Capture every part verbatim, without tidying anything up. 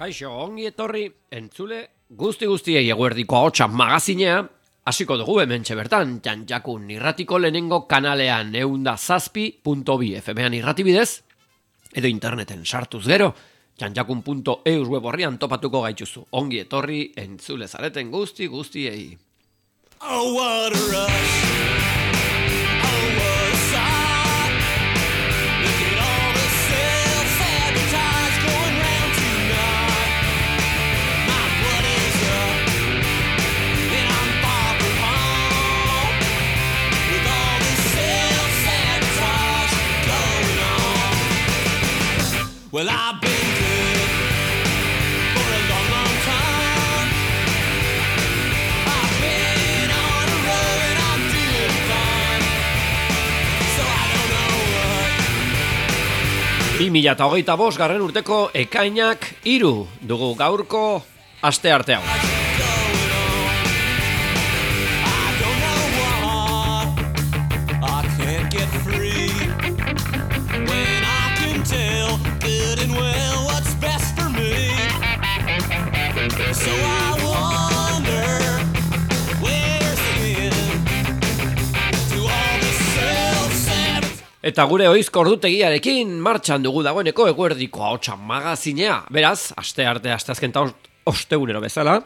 Kaixo, ongi etorri, entzule, guzti guztiei eguerdiko ahotsa magazinea, hasiko dugu hementxe bertan, Txantxakun irratiko lehenengo kanalean eunda zazpi punto bi F M-an irratibidez, edo interneten sartuz gero, txantxakun punto e u web horrian topatuko gaituzu. Ongi etorri, entzule zareten guzti guztiei. Oh, what a rush. Oh, what a sight. Look at all the self-sabotage going round tonight. My blood is up, and I'm far from home. With all this self-sabotage going on. Well, I've been good for a long, long time. I've been on a road and I'm doing fine. So I don't know what. bi mila hogeita bost garren urteko ekainak hiru dugu gaurko aste arte hau. Going on. I don't know what. I can't get free when I can tell good and well what's best for me. So I wonder where's the end to all this self-sabotage. Eta gure oizko ordutegiarekin martxan dugu dagoeneko eguerdiko ahotsa magazinea. Beraz, aste arte asteazken ta ostegunero bezala.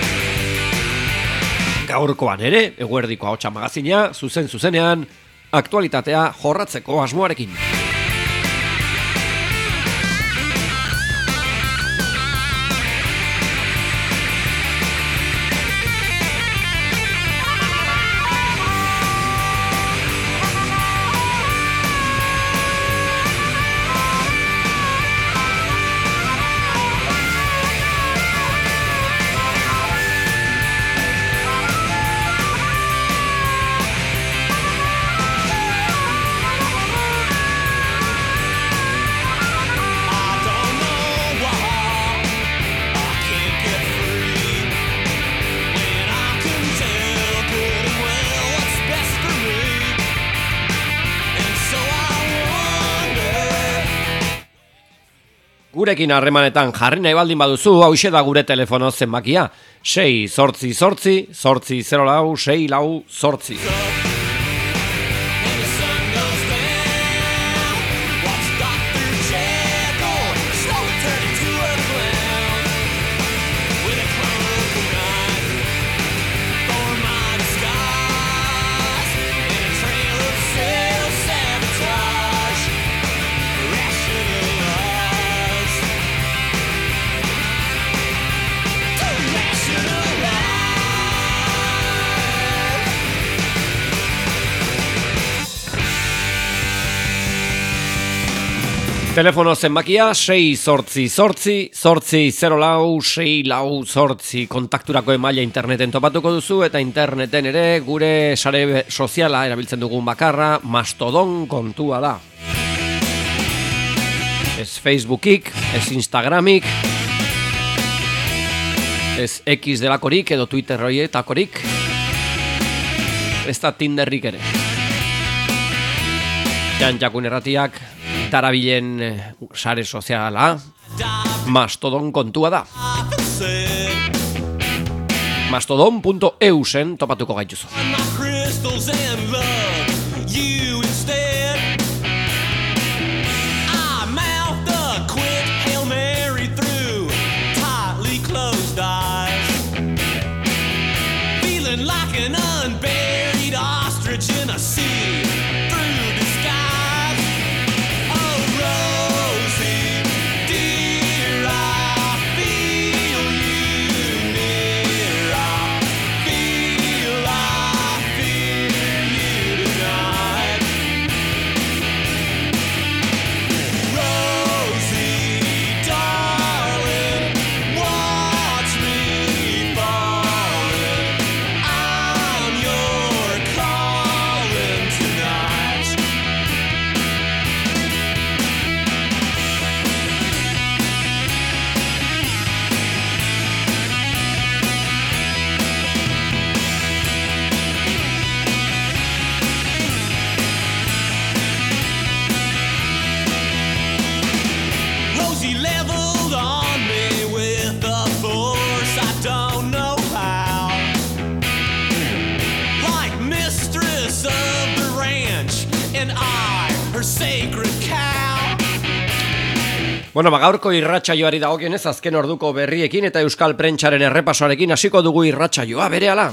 Gaurkoan ere, eguerdiko ahotsa magazinea, zuzen zuzenean, aktualitatea jorratzeko asmoarekin. Gurekin harremanetan jarri nahi baldin baduzu, hauxe da gure telefono zenbakia. sei zortzi zortzi, zortzi zero lau, sei lau zortzi. And the sun goes down. Watch Doctor Jekyll slowly turn into a clown. With a cloak knife for my disguise. And a trail of self-sabotage. Rationalize. To rationalize. Telefono zenbakia sei zortzi zortzi, zortzi zero lau, sei lau zortzi. Kontakturako emaila interneten topatuko duzu eta interneten ere gure sare soziala erabiltzen dugun bakarra Mastodon kontua da. Ez Facebookik, ez Instagramik, ez X delakorik edo Twitter horietakorik, ez da Tinderrik ere. Txantxakun erratiak darabilen eh, sare soziala Mastodon kontua da. Mastodon punto e u zen topatuko gaituzu. My crystals and love you instead. I mouthed a quick Hail Mary through tightly closed eyes. Feeling like an unburied ostrich in a sea through disguise. Oh, Rosie, dear, I feel you near. I feel, I feel you Bueno, ba, gaurko irratsaioari dagokionez azken orduko berriekin eta euskal prentsaren errepasoarekin hasiko dugu irratsaioa berehala.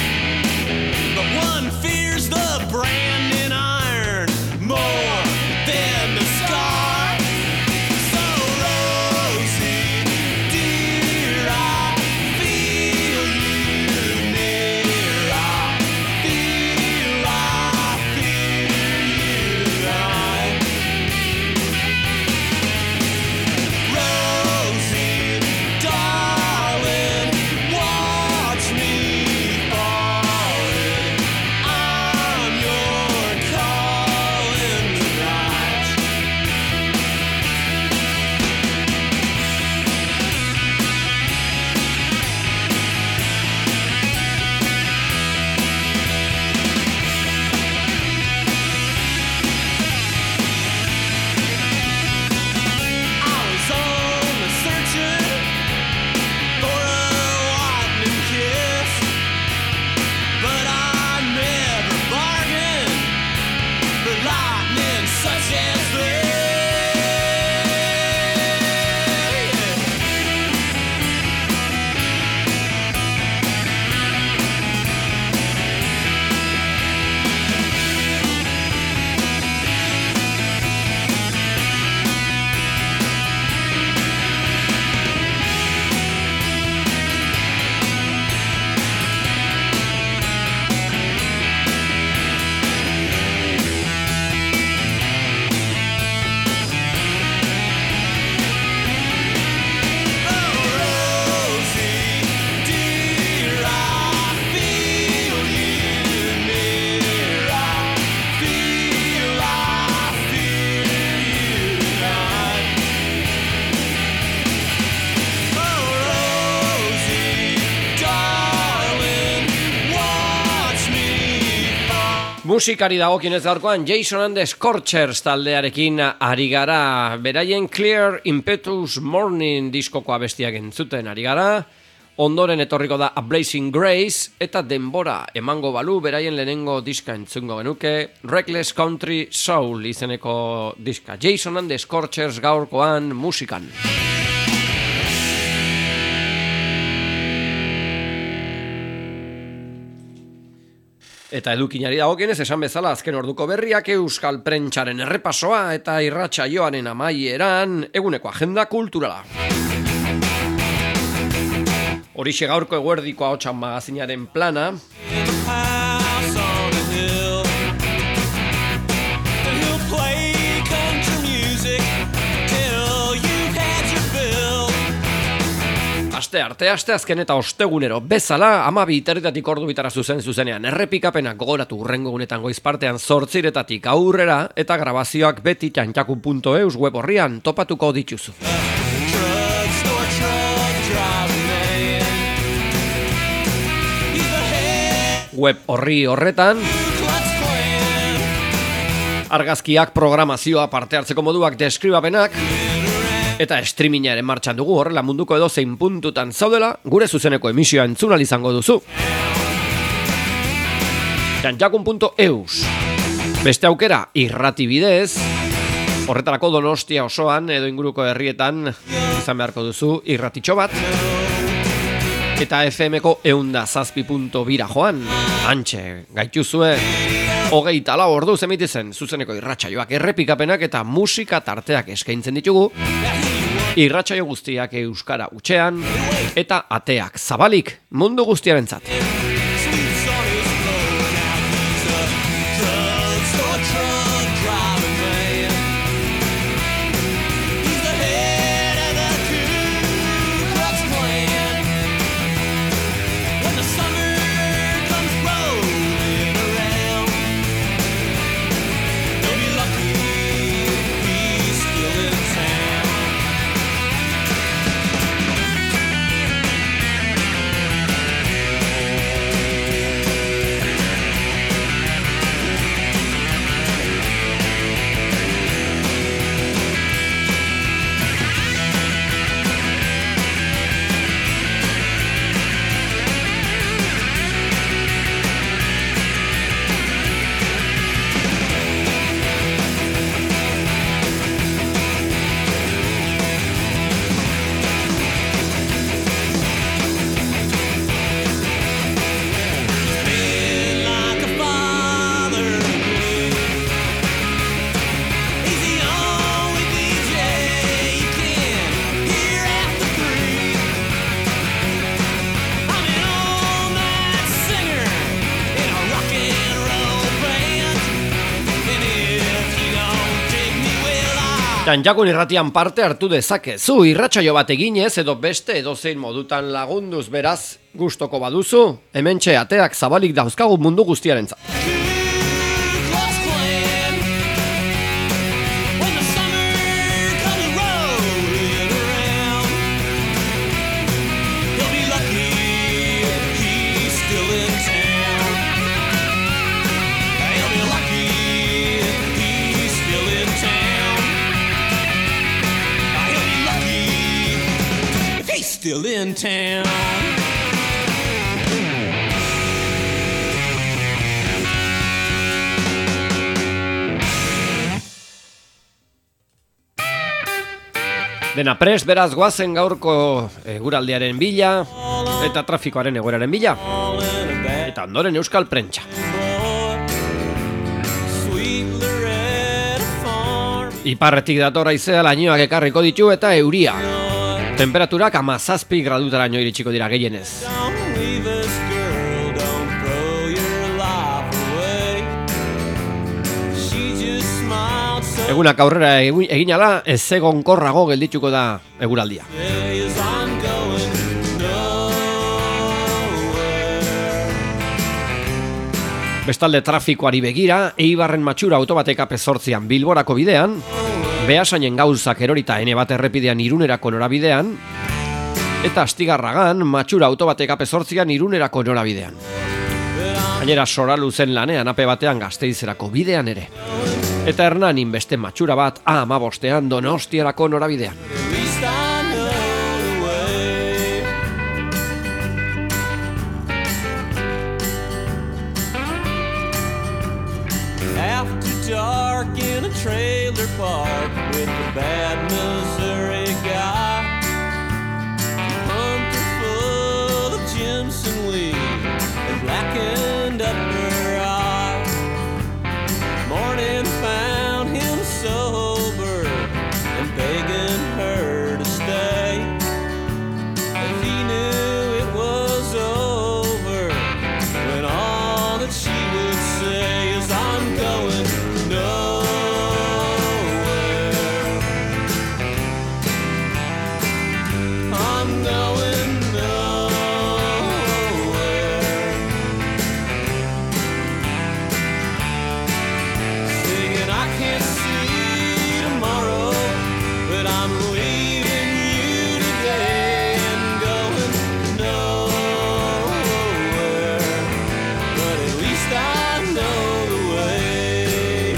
Musikari dagokienez gaurkoan Jason and the Scorchers taldearekin ari gara, beraien Clear Impetus Morning diskoko abestiak entzuten ari gara, ondoren etorriko da A Blazing Grace, eta denbora emango balu beraien lehenengo diska entzungo genuke, Reckless Country Soul izeneko diska. Jason and the Scorchers gaurkoan musikan. Eta edukinari dagokienez esan bezala azken orduko berriak euskal prentsaren errepasoa eta irratsaioaren amaieran eguneko agenda kulturala. Horixe gaurko eguerdiko ahotsan magazinaren plana. Aste arte, aste azken eta ostegunero bezala, amabi iterritatik ordu bitara zuzen zuzenean errepikapenak gogoratu urrengo gunetan goiz partean zortziretatik aurrera eta grabazioak beti txantxaku puntu eus web horrian topatuko dituzu. Web horri horretan argazkiak, programazioa, parte hartzeko moduak, deskribapenak eta streamingaren martxan dugu, horrela munduko edo zein puntutan zaudela, gure zuzeneko emisioa entzunal izango duzu. txantxakun puntu eus. Beste aukera, irrati bidez, horretarako Donostia osoan edo inguruko herrietan izan beharko duzu irratitxo bat. Eta F M-ko eunda zazpi puntu bira joan, antxe, gaituzue, hogeita lau ordu zemitizen zuzeneko irratsaioak, errepikapenak eta musika tarteak eskaintzen ditugu, irratsaio guztiak euskara hutsean eta ateak zabalik mundu guztiarentzat. Txantxakun irratian parte hartu dezakezu, irratsaio bat eginez edo beste edozein modutan lagunduz, beraz gustoko baduzu, hementxe ateak zabalik dauzkagu mundu guztiarentzat. Still in town. Dena prest, beraz goazen gaurko eguraldiaren bila eta trafikoaren egoeraren bila. Eta ondoren euskal prentsa. Iparretik dator haizea lainoak ekarriko ditu eta euria. Temperaturak hamazazpi gradutaraino iritsiko dira gehienez. Egunak aurrera egin ala, ez egonkorrago geldituko da eguraldia. Bestalde trafikoari begira, Eibarren matxura autobatek A P zortzian Bilborako bidean, Beasainen gauzak erorita ene bat errepidean Irunerako norabidean, eta Astigarragan matxura autobatek A P zortzian Irunerako norabidean. Gainera Soraluzen lanean A P batean Gasteizerako bidean ere. Eta Hernanin beste matxura bat A hamabostean Donostiarako norabidean. Dark in a trailer park with a bad Missouri guy. Pumped her full of Jimson weed and blackened up her eye. Morning found him sober and begging her to stay. And he knew it was over when all that she would say is I'm going nowhere. I'm going nowhere. Singing I can't see tomorrow, but I'm leaving you today and going nowhere. But at least I know the way.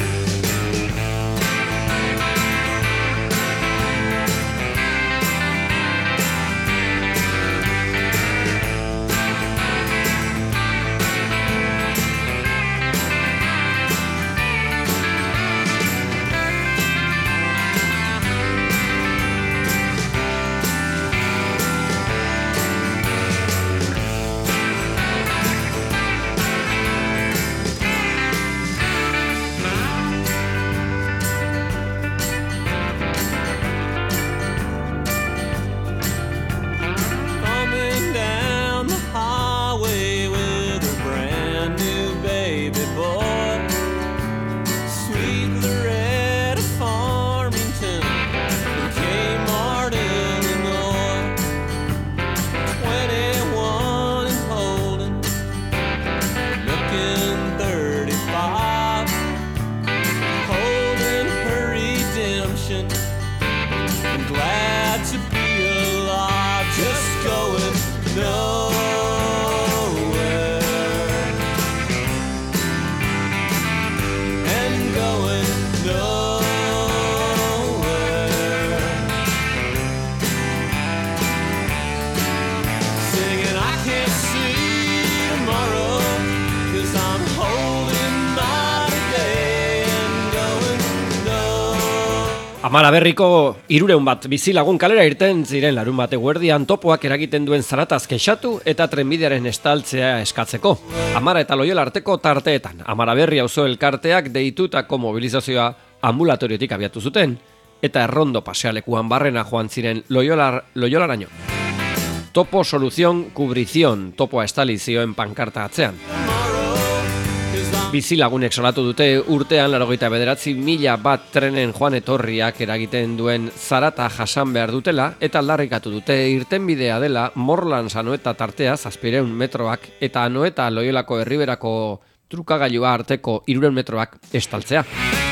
Coming down the highway with a brand new baby boy, sweet Loretta Farmington from Kmart, Illinois. Twenty-one and holding, looking thirty-five, holding her redemption. I'm glad to be alive, just going nowhere and going nowhere. Singing I can't see tomorrow, 'cause I'm holding my today and going nowhere. Amara berriko hirureun bat bizilagun kalera irten ziren larun bate guerdian topoak eragiten duen zarataz kexatu eta trenbidearen estaltzea eskatzeko. Amara eta Loiola arteko tarteetan, Amara berri auzo elkarteak deitutako mobilizazioa ambulatoriotik abiatu zuten, eta errondo pasealekuan barrena joan ziren Loiola, Loiolaraino. Topo soluzion kubrizion, topoa estali zioen pankarta atzean. Bizilagunek salatu dute urtean laurogeita bederatzi mila bat trenen joan etorriak eragiten duen zarata jasan behar dutela eta aldarrikatu dute irtenbidea dela Morlan Anoeta tartea zazpiehun metroak eta Anoeta Loiolako Erriberako trukagailua arteko hirurehun metroak estaltzea.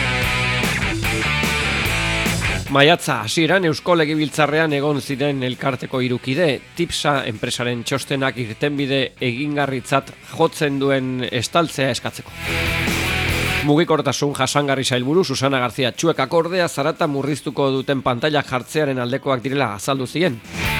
Maiatza hasieran Eusko Legebiltzarrean egon ziren elkarteko hirukide, Tipsa enpresaren txostenak irtenbide egingarritzat jotzen duen estaltzea eskatzeko. Mugikortasun jasangarri sailburu Susana García Txuekak ordea zarata murriztuko duten pantailak jartzearen aldekoak direla azaldu zien.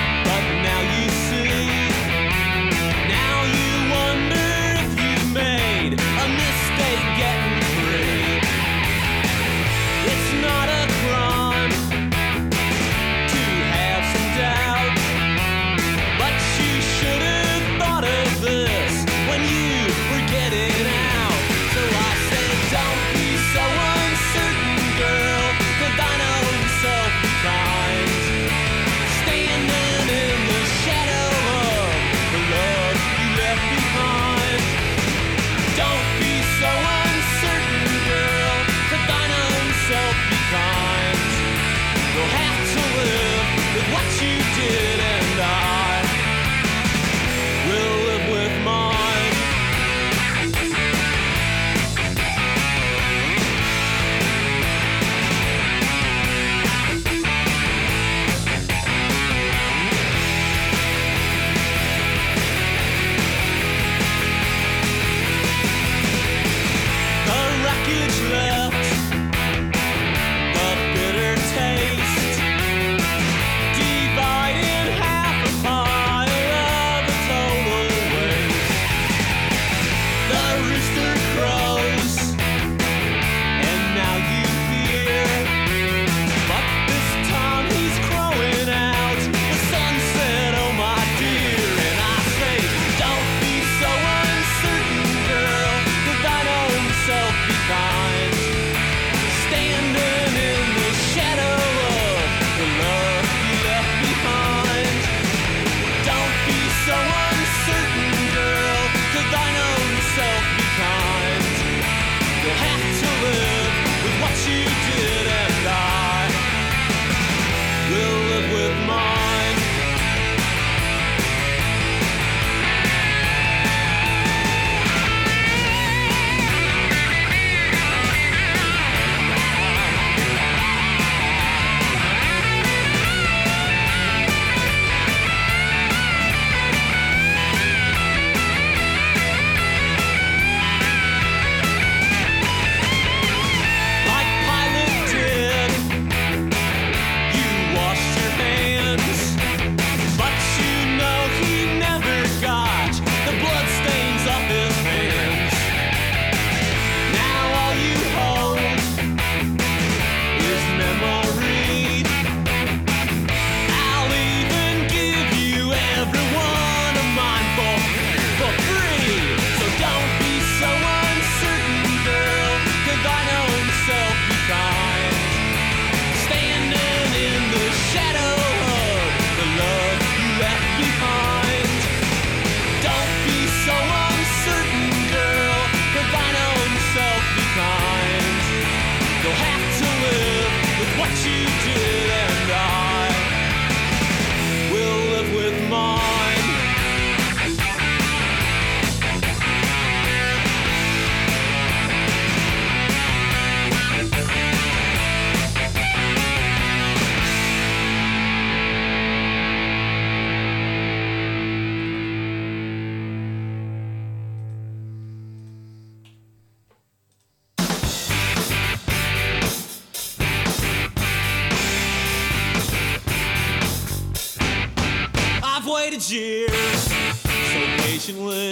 Years, so patiently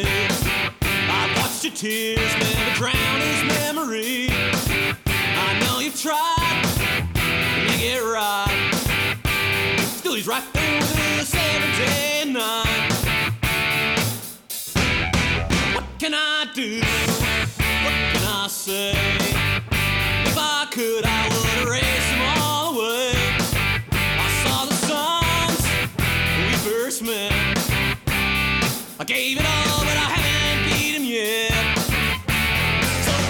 I watched your tears never drown his memory. I know you've tried to make it right, still he's right there with us every day and night. What can I do? What can I say? If I could, I would erase them all away. I saw the signs when we first met. I gave it all, but I haven't beat him yet. So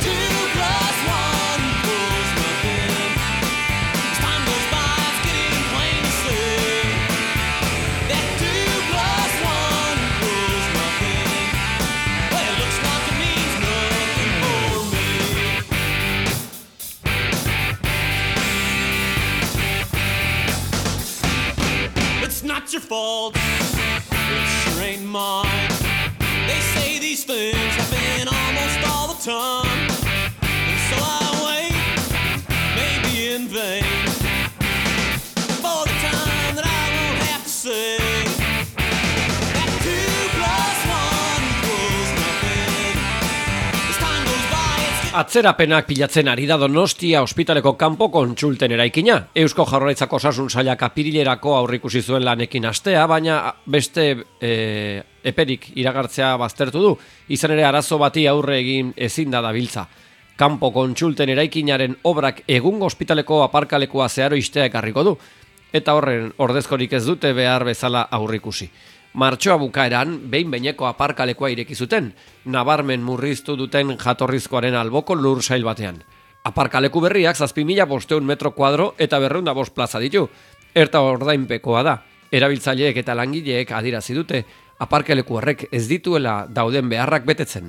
not your fault. It sure ain't mine. They say these things happen almost all the time, and so I wait, maybe in vain, for the time that I won't have to say that two plus one equals nothing. As time goes by, it's Atzerapenak pilatzen ari da Donostia ospitaleko kanpo kontsulten eraikina. Eusko Jaurlaritzako Osasun Sailak apirilerako aurreikusi zuen lanekin hastea, baina beste e, eperik iragartzea baztertu du. Izan ere arazo bati aurre egin ezin da dabiltza. Kanpo kontsulten eraikinaren obrak egungo ospitaleko aparkalekua zeharo istea ekarriko du, eta horren ordezkorik ez dute behar bezala aurreikusi. Martxoa bukaeran, behin-behineko aparkalekua ireki zuten, nabarmen murriztu duten jatorrizkoaren alboko lur sail batean. Aparkaleku berriak zazpi mila bosteun metro kuadro eta berreunda bost plaza ditu. Erta ordainpekoa da. Erabiltzaileek eta langileek adirazi dute, aparkaleku horrek ez dituela dauden beharrak betetzen.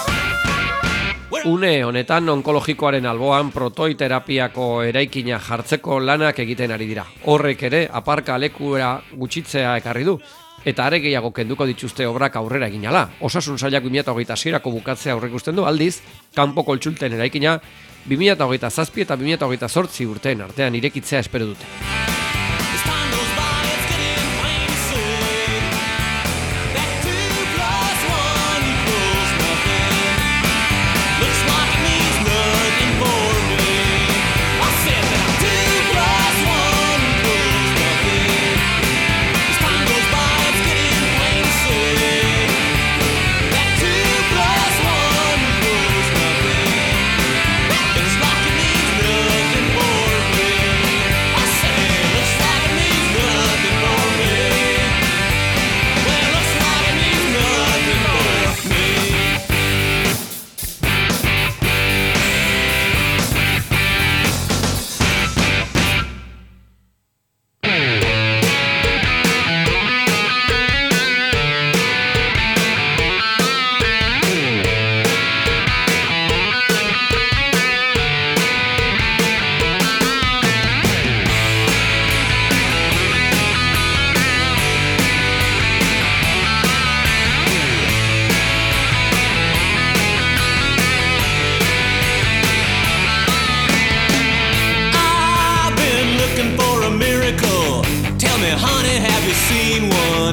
Une honetan onkologikoaren alboan protoiterapiako eraikina jartzeko lanak egiten ari dira. Horrek ere aparkalekura gutxitzea ekarri du, eta are gehiago kenduko dituzte obrak aurrera egin ala. Osasun Sailak bi mila hogeita seirako bukatzea aurreikusten du, aldiz, kanpo kontsulten eraikina bi mila hogeita zazpi eta bi mila hogeita zortzi urteen artean irekitzea espero dute. As time goes by, it's getting plain to see that two plus one equals nothing. Looks like it means nothing for me. I said that two plus one equals nothing. As time goes by, it's getting plain to see that two plus one equals nothing. Looks like it means nothing for me. I say, looks like it means nothing for me. Well, looks like it means nothing for me. I've been looking for a miracle. Tell me, honey, have you seen one?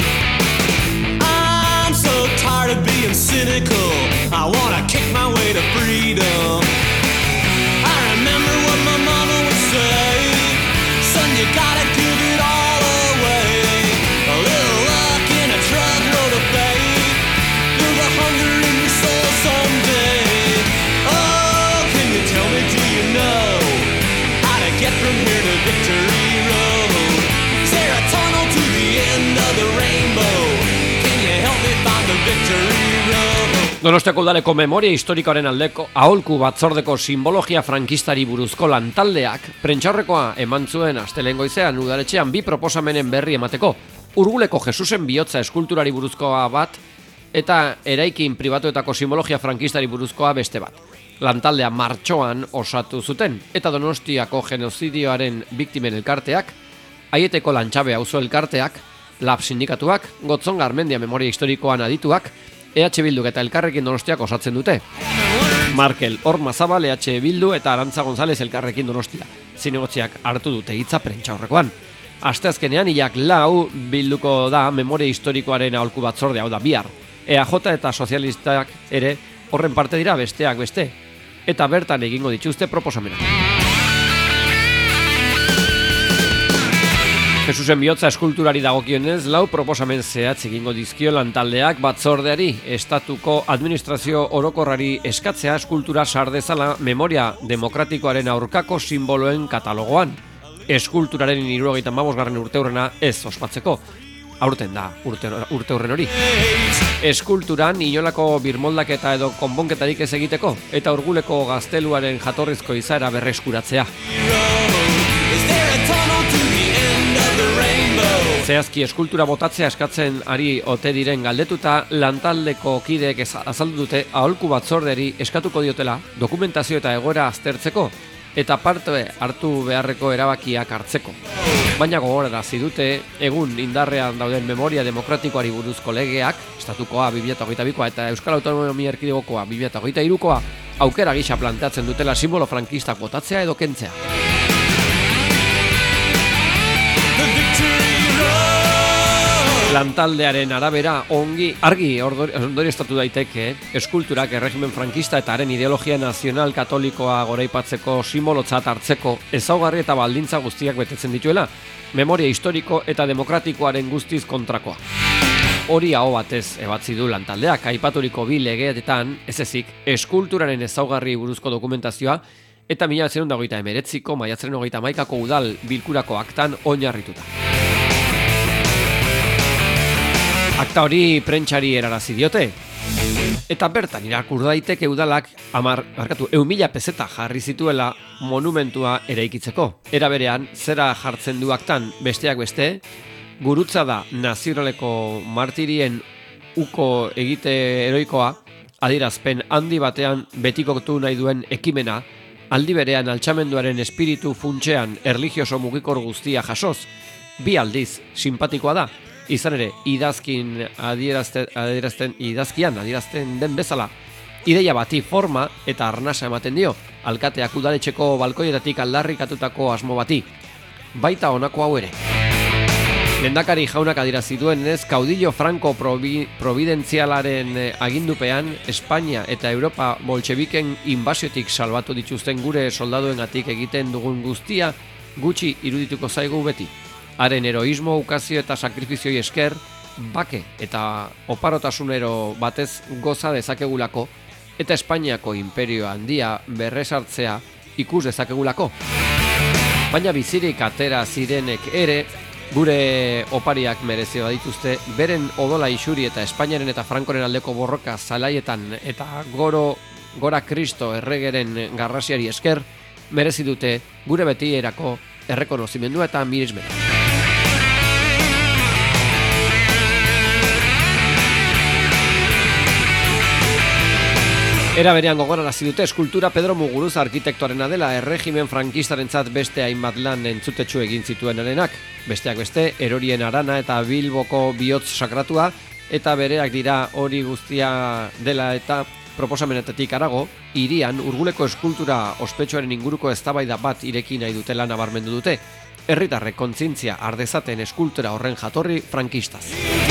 I'm so tired of being cynical. I wanna kick my way to freedom. I remember what my mama would say. Son, you gotta give it all away. A little luck in a truckload of faith. Through the hunger in your soul someday. Oh, can you tell me, do you know how to get from here to Victory Road? Is there a tunnel to the end of the rainbow? Can you help me find the Victory Road? Donostiako udaleko memoria historikoaren aldeko aholku batzordeko simbologia frankistari buruzko lantaldeak prentsaurrekoa eman zuen astelehen goizean udaletxean bi proposamenen berri emateko. Urguleko Jesusen bihotza eskulturari buruzkoa bat eta eraikin pribatuetako simbologia frankistari buruzkoa beste bat. Lantaldea martxoan osatu zuten eta Donostiako genozidioaren biktimen elkarteak, Aieteko Lantxabe auzo elkarteak, Lab sindikatuak, Gotzon Garmendia memoria historikoan adituak, E H Bilduk eta Elkarrekin Donostiak osatzen dute. Markel Ormazabal, E H Bildu eta Arantza González Elkarrekin Donostia. Zinegotziak hartu dute hitza prentsaurrekoan. Asteazkenean hilak lau bilduko da memoria historikoaren aholku batzorde, hau da bihar. E A J eta sozialistak ere horren parte dira besteak beste. Eta bertan egingo dituzte proposamenak. Jesusen bihotza eskulturari dagokionez, lau proposamen zehatz egingo dizkio lantaldeak batzordeari, estatuko administrazio orokorrari eskatzea eskultura sar dezala memoria demokratikoaren aurkako simboloen katalogoan. Eskulturaren hirurogeita hamabosgarren urteurrena ez ospatzeko. Aurten da urte, urteurren hori. Eskulturan inolako birmoldaketa edo konponketarik ez egiteko eta Urguleko gazteluaren jatorrizko izaera berreskuratzea. Zehazki eskultura botatzea eskatzen ari ote diren galdetuta, lantaldeko kideek azaldu dute aholku batzordeari eskatuko diotela dokumentazio eta egoera aztertzeko eta parte hartu beharreko erabakiak hartzeko. Baina gogorarazi dute egun indarrean dauden memoria demokratikoari buruzko legeak, estatukoa bi mila hogeita bikoa eta Euskal Autonomia Erkidegokoa bi mila hogeita hirukoa aukera gisa planteatzen dutela simbolo frankistak botatzea edo kentzea. Lantaldearen arabera ongi argi ondorioztatu daiteke eskulturak erregimen frankista eta haren ideologia nazional katolikoa goraipatzeko simbolotzat hartzeko ezaugarri eta baldintza guztiak betetzen dituela, memoria historiko eta demokratikoaren guztiz kontrakoa. Hori aho batez ebatzi du lantaldeak, aipaturiko bi legeetan ez ezik eskulturaren ezaugarri buruzko dokumentazioa eta mila bederatziehun eta hogeita hemeretziko maiatzaren hogeita hamaikako udal bilkurako aktan oinarrituta. Akta hori prentxari erarazi diote, eta bertan irakur daiteke udalak amar, barkatu, eun mila peseta jarri zituela monumentua eraikitzeko. Era berean, zera jartzen du aktan besteak beste, gurutza da nazionaleko martirien uko egite heroikoa, adierazpen handi batean betikotu nahi duen ekimena, aldi berean altxamenduaren espiritu funtsean erlijioso mugikor guztia jasoz, bi aldiz simpatikoa da, izan ere, idazkin adierazten, adierazten, idazkian adierazten den bezala, ideia bati forma eta arnasa ematen dio, alkateak udaletxeko balkoietatik aldarrikatutako asmo bati. Baita honako hau ere. Lehendakari jaunak adierazi duenez, kaudillo franko probi, providentzialaren agindupean, Espainia eta Europa boltxebiken inbasiotik salbatu dituzten gure soldaduengatik egiten dugun guztia gutxi irudituko zaigu beti. Haren heroismo, ukazio eta sakrifizioi esker, bake eta oparotasunero batez goza dezakegulako, eta Espainiako imperio handia berresartzea ikus dezakegulako. Baina bizirik atera zirenek ere, gure opariak merezio badituzte, beren odola isuri eta Espainiaren eta Frankoren aldeko borroka zalaietan eta goro, gora Kristo erregeren garrasiari esker, merezi dute gure betierako errekonozimendua eta miresmena. Era berean gogorarazi dute eskultura Pedro Muguruza arkitektoarena dela erregimen frankistarentzat beste hainbat lan entzutetsu egin zituenarenak. Besteak beste, Erorien Arana eta Bilboko bihotz sakratua, eta bereak dira hori guztia dela eta proposamenetetik harago, hirian urguleko eskultura ospetsuaren inguruko eztabaida bat ireki nahi dutela nabarmendu dute. Herritarrek kontzientzia ardezaten eskultura horren jatorri frankistaz.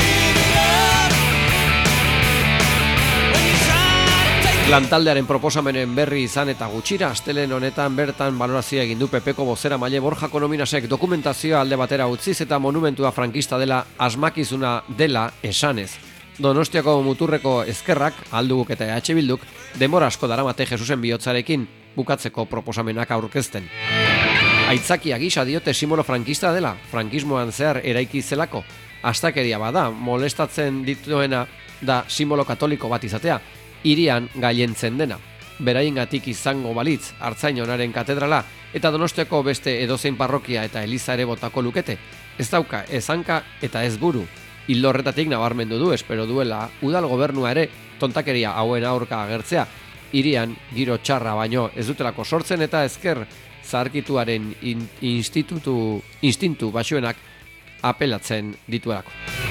Lantaldearen proposamenen berri izan eta gutxira, astelen honetan bertan balorazioa egin du Pepeko bozera maile Borja Konominasek dokumentazioa alde batera utziz eta monumentua frankista dela asmakizuna dela esanez. Donostiako muturreko ezkerrak, alduguk eta E H Bilduk, denbora asko daramate Jesusen bihotzarekin bukatzeko proposamenak aurkezten. Aitzakia gisa diote simbolo frankista dela, frankismoan zehar eraiki zelako, astakeria bada, molestatzen dituena da simbolo katoliko bat izatea, hirian gailentzen dena. Beraiengatik izango balitz Artzainonaren katedrala eta Donostiako beste edozein parrokia eta eliza ere botako lukete. Ez dauka ez hanka eta ez buru. Ildo horretatik nabarmendu du espero duela udal gobernua ere tontakeria hauen aurka agertzea. Hirian giro txarra baino ez dutelako sortzen eta ezker zaharkituaren in, institutu instintu basuenak apelatzen dituelako.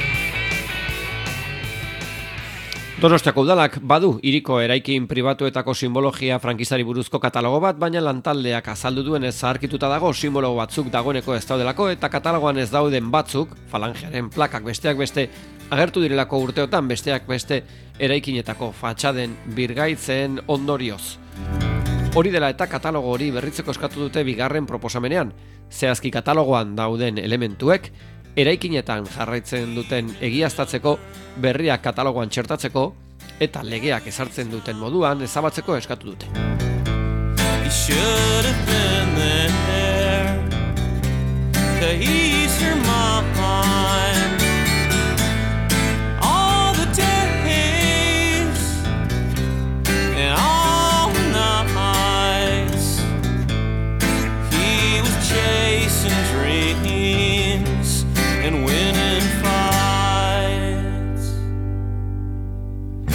Donostiako udalak badu hiriko eraikin pribatuetako simbologia frankistari buruzko katalogo bat, baina lantaldeak azaldu duenez zaharkituta dago simbolo batzuk dagoeneko ez daudelako eta katalogoan ez dauden batzuk, falangearen plakak besteak beste, agertu direlako urteotan besteak beste eraikinetako fatxaden birgaitzen ondorioz. Hori dela eta katalogo hori berritzeko eskatu dute bigarren proposamenean, zehazki katalogoan dauden elementuek, eraikinetan jarraitzen duten egiaztatzeko, berriak katalogoan txertatzeko eta legeak ezartzen duten moduan ezabatzeko eskatu dute.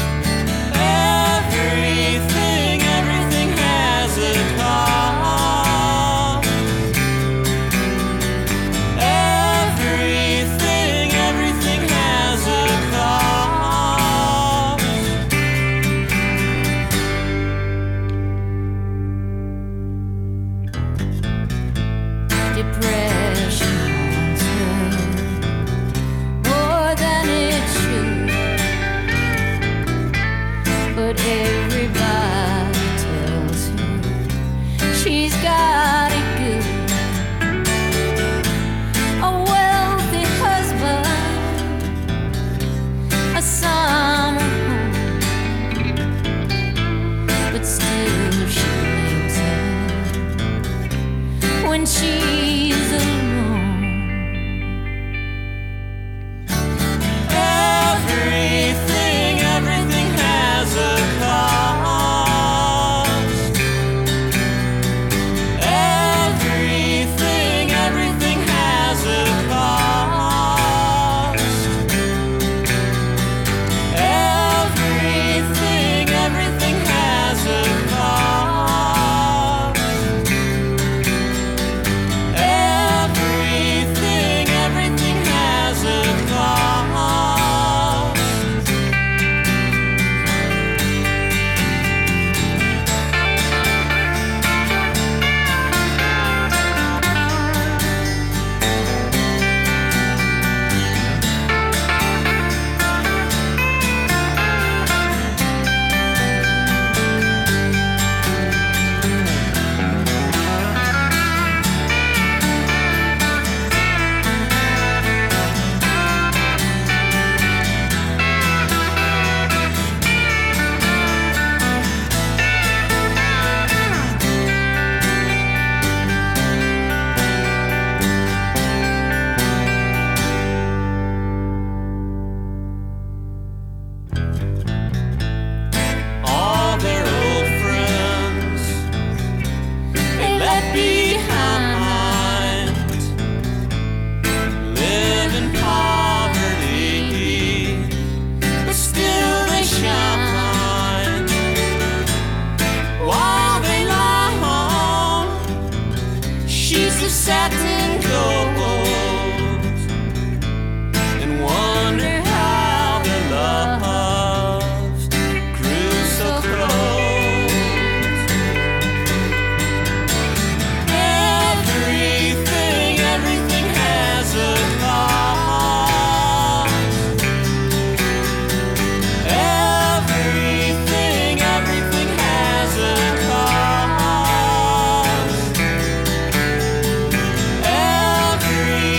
Everything, everything has a cost. depression haunts her more than it should. But everybody tells her she's got it good. A wealthy husband, a summer home, but still she blames him when she's alone. Everything, everything has a cost. Everything, everything has a cost. Everything, everything has a cost. Everything, everything has a cost. All their old friends they left behind live in poverty, but still they shine. While they lie on sheets of satin gold and wonder how their loves grew so close. Everything, everything has a cost. Everything, everything has a cost. Everything,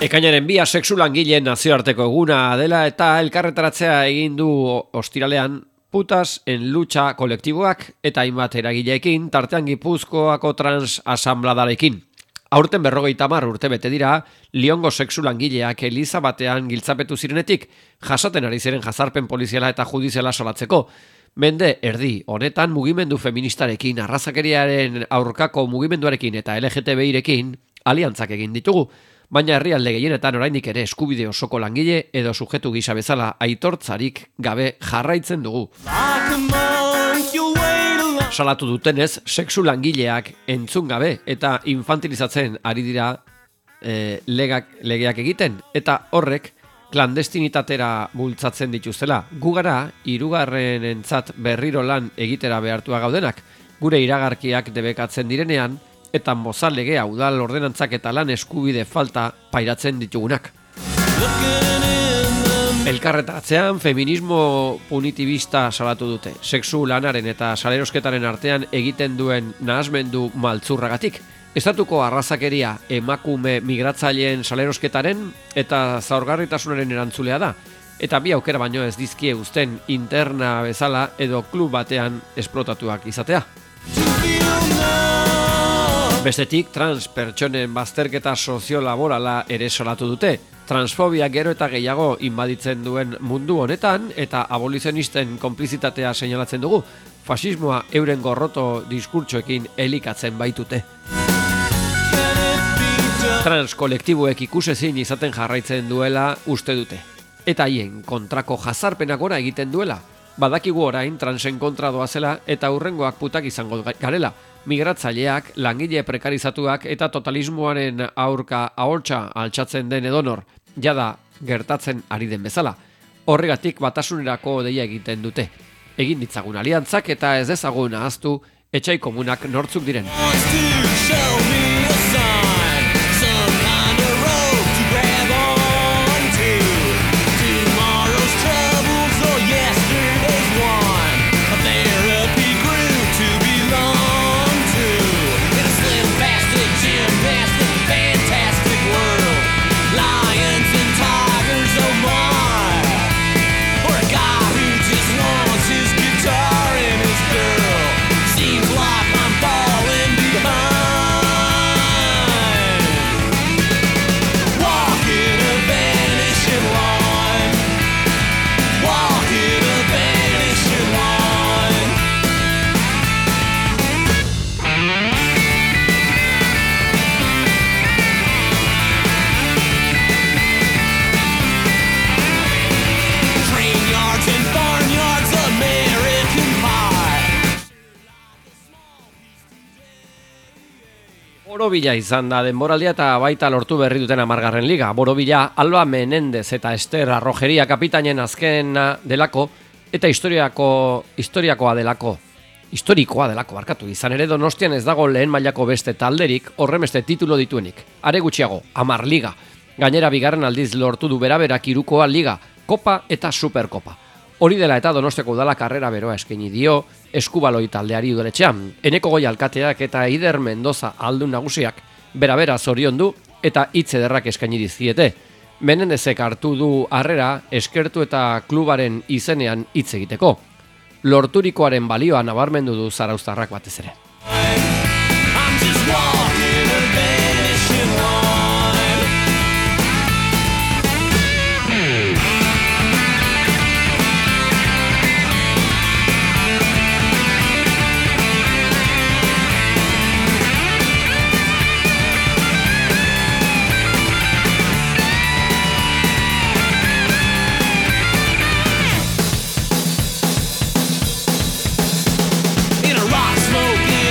Ekainaren bia sexu langileen nazioarteko eguna dela eta elkarretaratzea egin du ostiralean Putas en lucha kolektiboak eta hainbat eragileekin, tartean Gipuzkoako trans asanbladarekin. Aurten berrogeita hamar urte bete dira, Liongo sexu langileak eliza batean giltzapetu zirenetik, jasaten ari ziren jazarpen poliziala eta judiziala salatzeko. Mende erdi honetan mugimendu feministarekin, arrazakeriaren aurkako mugimenduarekin eta L G T B I-rekin aliantzak egin ditugu. Baina herrialde gehienetan oraindik ere eskubide osoko langile edo sujetu gisa bezala aitortzarik gabe jarraitzen dugu. Salatu dutenez, sexu langileak entzun gabe eta infantilizatzen ari dira e, legak, legeak egiten, eta horrek klandestinitatera bultzatzen dituztela. Gu gara, hirugarrenentzat berriro lan egitera behartua gaudenak, gure iragarkiak debekatzen direnean, eta mozal legea udal ordenantzak eta lan eskubide falta pairatzen ditugunak. Elkarretatzean feminismo punitibista salatu dute, sexu lanaren eta salerosketaren artean egiten duen nahasmendu maltzurragatik. Estatuko arrazakeria emakume migratzaileen salerosketaren eta zaurgarritasunaren erantzulea da, eta bi aukera baino ez dizkie uzten interna bezala edo klub batean esplotatuak izatea. Bestetik, trans pertsonen bazterketa soziolaborala ere salatu dute. Transfobia gero eta gehiago inbaditzen duen mundu honetan eta abolizionisten konplizitatea seinalatzen dugu. Fasismoa euren gorroto diskurtsoekin elikatzen baitute. Trans kolektiboek ikusezin izaten jarraitzen duela uste dute. Eta haien kontrako jazarpena gora egiten duela. Badakigu orain transen kontra doazela eta hurrengoak putak izango garela. Migratzaileak, langile prekarizatuak eta totalismoaren aurka ahotsa altxatzen den edonor, jada gertatzen ari den bezala. Horregatik batasunerako deia egiten dute. Egin ditzagun aliantzak eta ez dezagun ahaztu etxai komunak nortzuk diren. Borobila izan da denboraldia eta baita lortu berri duten hamargarren liga. Borobila, Alba Menendez eta Ester Arrojeria kapitainen azkena delako eta historiako, historiakoa delako. Historikoa delako, barkatu. Izan ere Donostian ez dago lehen mailako beste talderik horremeste titulo dituenik. Are gutxiago, hamar liga. Gainera bigarren aldiz lortu du beraberak hirukoa liga, kopa eta superkopa. Hori dela eta Donostiako udala karrera beroa eskaini dio Eskubaloi taldeari udaletxean. Eneko Goi alkateak eta Ider Mendoza aldun nagusiak bera-bera zorion du eta hitz ederrak eskaini dizkiete. Menendezek hartu du harrera eskertu eta klubaren izenean hitz egiteko. Lorturikoaren balioa nabarmendu du zarauztarrak batez ere. In a rock smoking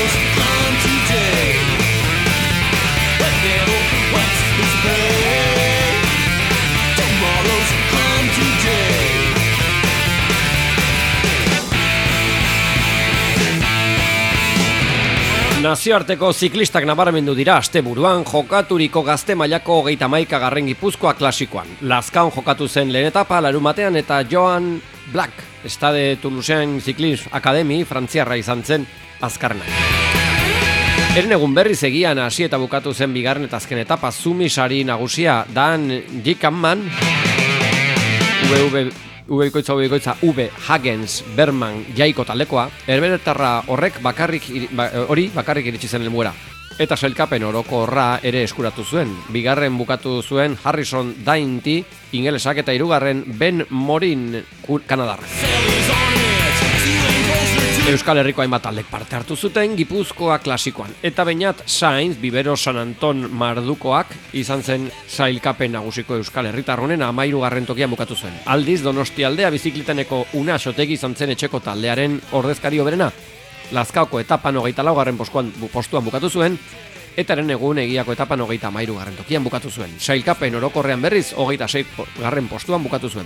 Tomorrow's come today. The devil waits his prey. Tomorrow's come today. Nazioarteko ziklistak nabarmendu dira asteburuan jokaturiko gazte mailako hogeita hamaika garren Gipuzkoa klasikoan. Lazkaon jokatu zen lehen etapa larumatean eta Joan Black, Stade Toulousain Cyclisme Academy, frantziarra izan zen azkarna. Eren egun berriz egian hasi eta bukatu zen bigarren eta azken etapa Zumisari nagusia Dan Jikanman, V V Ubikoitza, ubikoitza, V. Hagens, Berman, Jaiko taldekoa, herberetarra horrek bakarrik, hori bakarrik iritsi zen helmuera. Eta sailkapen orokorra ere eskuratu zuen. Bigarren bukatu zuen Harrison Dainty, ingelesak eta hirugarren Ben Morin, Kanadarra. Euskal Herriko hainbat taldek parte hartu zuten Gipuzkoa klasikoan. Eta bainat Sainz, Bibero San Anton Mardukoak izan zen sailkapen nagusiko Euskal Herritar honen hamahirugarren tokian bukatu zuen. Aldiz Donostialdea bizikletaneko Una Xotegi izan zen etxeko taldearen ordezkari hoberena. Lazkaoko etapan hogeita laugarren postuan bukatu zuen, eta eren egun egiako etapan hogeita hamahirugarren tokian bukatu zuen. Sailkapen orokorrean berriz hogeita seigarren postuan bukatu zuen.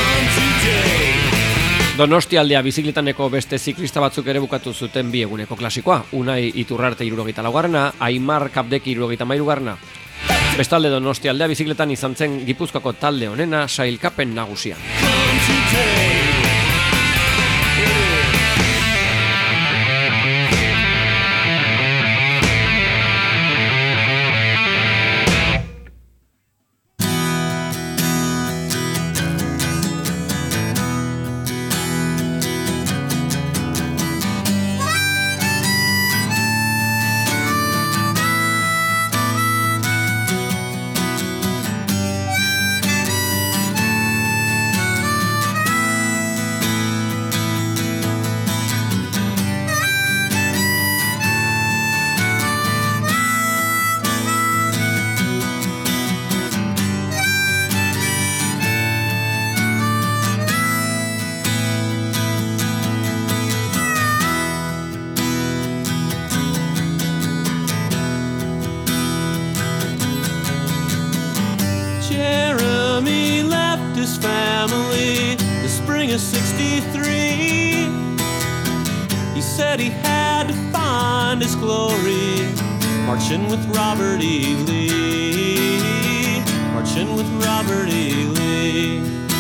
Donostialdea bizikletaneko beste ziklista batzuk ere bukatu zuten bi eguneko klasikoa. Unai Iturrarte hirurogeita laugarrena, Aimar Kapdeki hirurogeita hamairugarrena. Bestalde Donostialdea bizikletan izan zen Gipuzkoako talde honena sailkapen nagusia. Jeremy left his family the spring of sixty-three. He said he had to find his glory, marching with Robert E. Lee, marching with Robert E. Lee.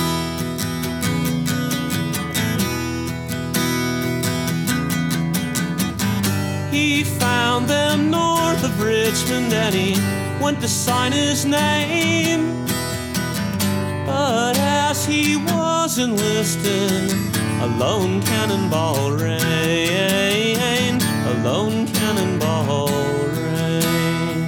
He found them north of Richmond and he went to sign his name. But as he was enlisting, a lone cannonball rain, a lone cannonball rain.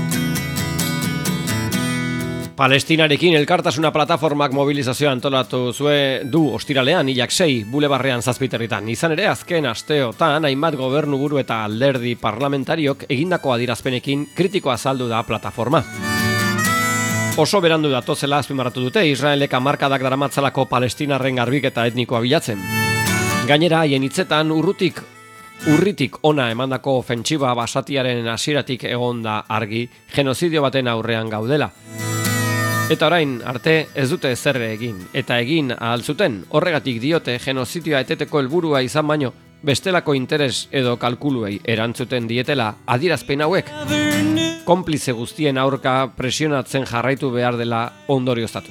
Palestinarekin elkartasuna plataformak mobilizazioa antolatu zue du ostiralean hilak sei bulebarrean zazpiterritan. Izan ere azken asteotan hainbat gobernuburu eta alderdi parlamentariok egindako adierazpenekin kritikoa azaldu da plataforma. Oso berandu datozela azpimarratu dute Israelek hamarkadak daramatzalako palestinarren garbiketa etnikoa bilatzen. Gainera, haien hitzetan urrutik urritik ona emandako ofentsiba basatiaren hasieratik egonda argi genozidio baten aurrean gaudela. Eta orain arte ez dute ezer egin, eta egin ahal zuten, horregatik diote genozidioa eteteko helburua izan baino, bestelako interes edo kalkuluei erantzuten dietela adierazpen hauek. Konplize guztien aurka presionatzen jarraitu behar dela ondorioztatuz.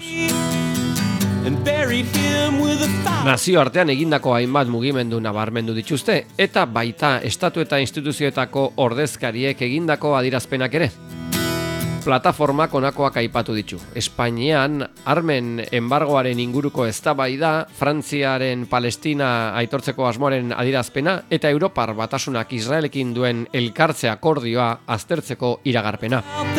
Nazio artean egindako hainbat mugimendu nabarmendu dituzte, eta baita estatu eta instituzioetako ordezkariek egindako adierazpenak ere. Plataformak honakoak aipatu ditu. Espainian armen enbargoaren inguruko eztabaida, Frantziaren Palestina aitortzeko asmoaren adierazpena eta Europar Batasunak Israelekin duen elkartze akordioa aztertzeko iragarpena.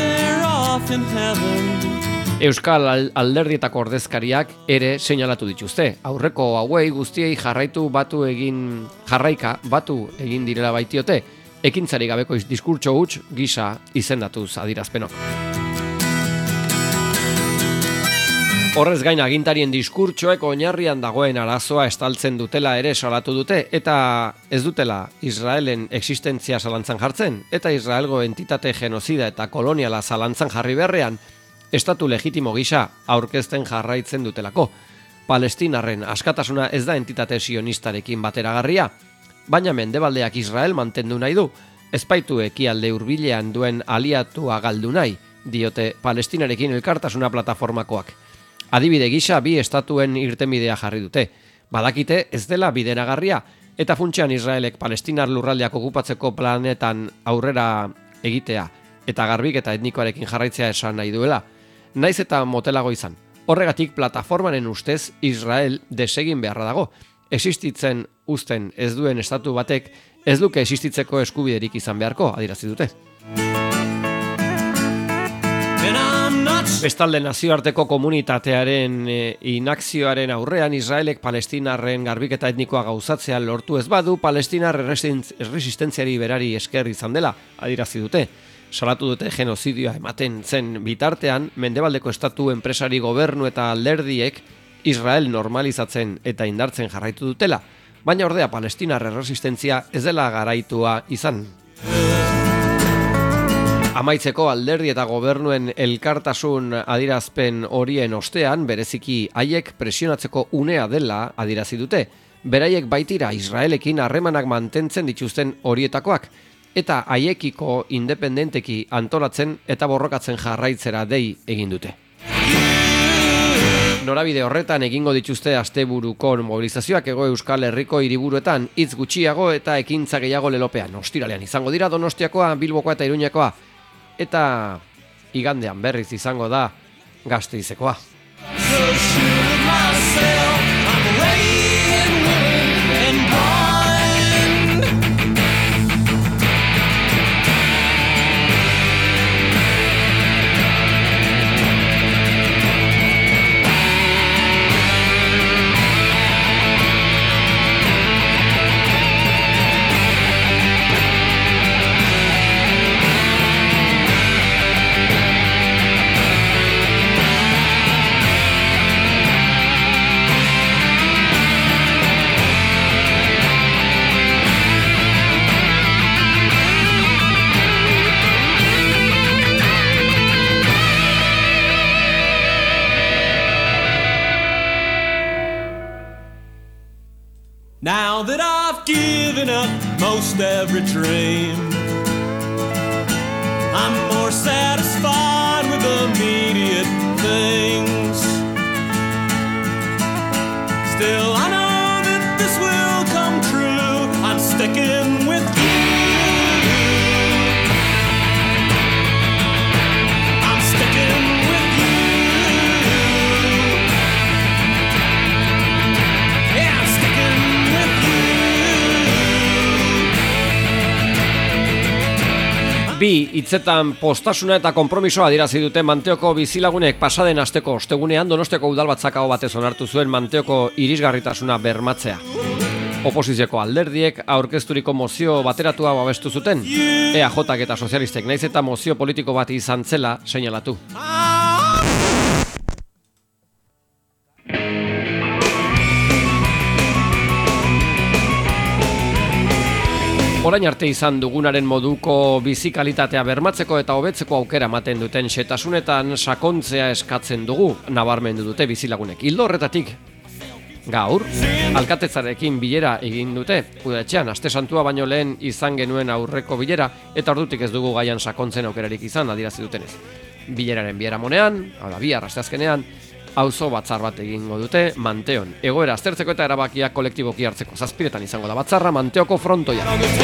Euskal alderdietako ordezkariak ere seinalatu dituzte. Aurreko hauei guztiei jarraitu batu egin jarraika batu egin direla baitiote. Ekintzari gabeko diskurtso huts gisa izendatuz adierazpenok. Horrez gain agintarien diskurtsoek oinarrian dagoen arazoa estaltzen dutela ere salatu dute eta ez dutela Israelen existentzia zalantzan jartzen eta Israelgo entitate genozida eta koloniala zalantzan jarri beharrean estatu legitimo gisa aurkezten jarraitzen dutelako. Palestinarren askatasuna ez da entitate sionistarekin bateragarria, baina mendebaldeak Israel mantendu nahi du, ezbaitu ekialde hurbilean duen aliatua galdu nahi, diote Palestinarekin elkartasuna plataformakoak. Adibide gisa bi estatuen irtenbidea jarri dute. Badakite ez dela bideragarria eta funtsean Israelek Palestinar lurraldeak okupatzeko planetan aurrera egitea eta garbiketa etnikoarekin jarraitzea esan nahi duela. Naiz eta motelago izan. Horregatik plataformaren ustez Israel desegin beharra dago. Existitzen uzten ez duen estatu batek ez duke existitzeko eskubiderik izan beharko, adierazi dute. Bestalde nazioarteko komunitatearen e, inakzioaren aurrean Israelek Palestinarren garbiketa etnikoa gauzatzea lortu ez badu Palestinar erresistentziari berari esker izan dela, adierazi dute. Salatu dute genozidioa ematen zen bitartean, mendebaldeko estatu enpresari gobernu eta alderdiek Israel normalizatzen eta indartzen jarraitu dutela, baina ordea Palestinar erresistentzia ez dela garaitua izan. Amaitzeko alderdi eta gobernuen elkartasun adirazpen horien ostean, bereziki haiek presionatzeko unea dela adierazi dute. Beraiek baitira Israelekin harremanak mantentzen dituzten horietakoak, eta haiekiko independenteki antolatzen eta borrokatzen jarraitzera dei egin dute. Norabide horretan egingo dituzte asteburuko mobilizazioak Hego Euskal Herriko hiriburuetan hitz gutxiago eta ekintza gehiago lelopean. Ostiralean izango dira Donostiakoa, Bilbokoa eta Iruñakoa. Eta igandean berriz izango da Gasteizekoa. Now that I've given up most every dream, I'm more satisfied with immediate things. Still, I know that this will come true. I'm sticking with you. I'm sticking with you. Yeah, I'm sticking with you. Bi hitzetan postasuna eta konpromisoa adierazi dute Manteoko bizilagunek pasaden asteko ostegunean Donostiako udalbatzakao batez onartu zuen Manteoko irisgarritasuna bermatzea. Oposizioko alderdiek aurkezturiko mozio bateratua babestu zuten, E A J eta sozialistek naiz eta mozio politiko bat izan zela seinalatu. Orain arte izan dugunaren moduko bizi kalitatea bermatzeko eta hobetzeko aukera ematen duten xetasunetan sakontzea eskatzen dugu, nabarmendu dute bizilagunek. Ildo horretatik, gaur, alkatetzarekin bilera egin dute, udaletxean, aste santua baino lehen izan genuen aurreko bilera, eta ordutik ez dugu gaian sakontzen aukerarik izan, adierazi dutenez. Bileraren biharamonean, hau da bihar asteazkenean, auzo batzar bat egingo dute Manteon. Egoera aztertzeko eta erabakiak kolektiboki hartzeko. Zazpiretan izango da batzarra Manteoko frontoia.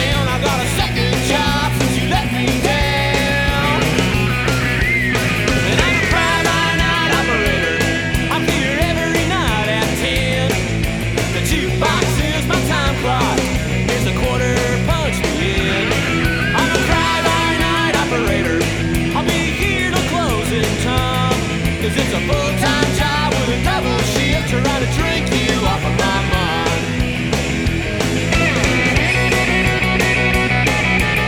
It's a full-time job with a double shift to run a drink you off of my mind.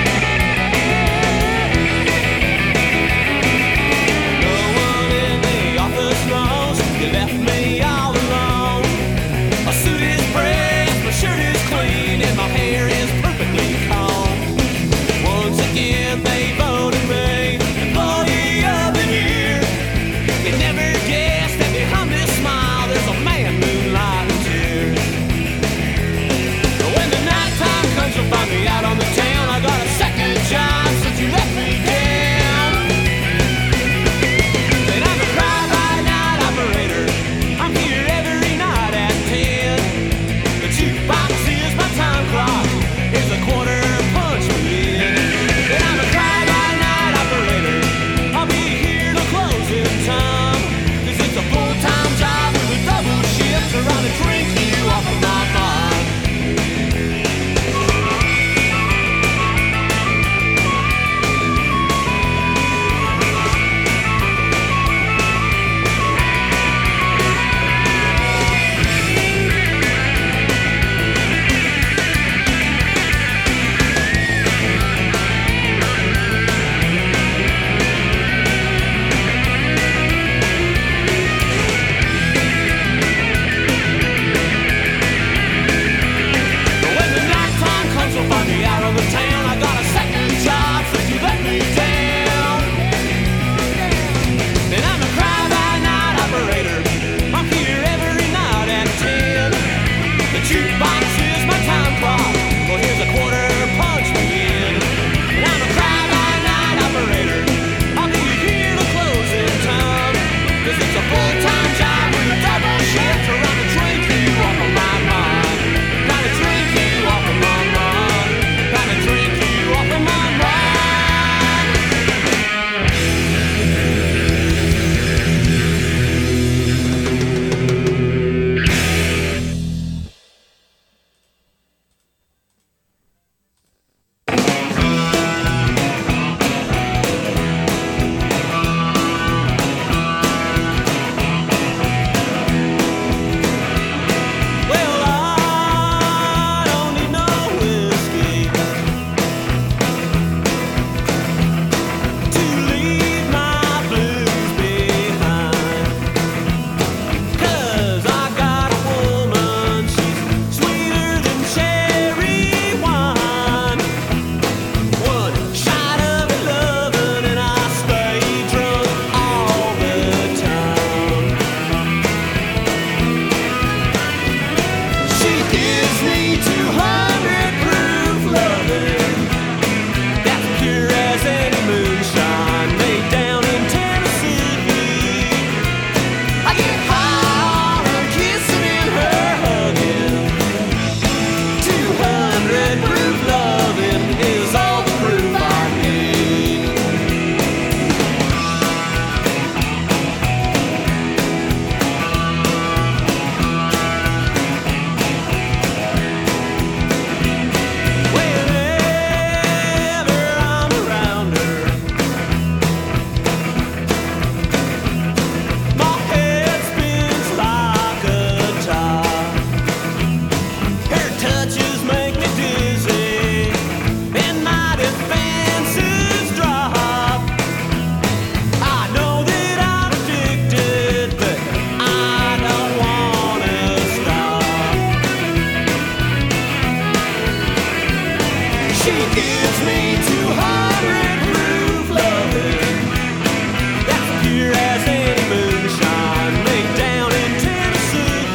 gives me two hundred proof loving. That's pure as any moonshine made down in Tennessee.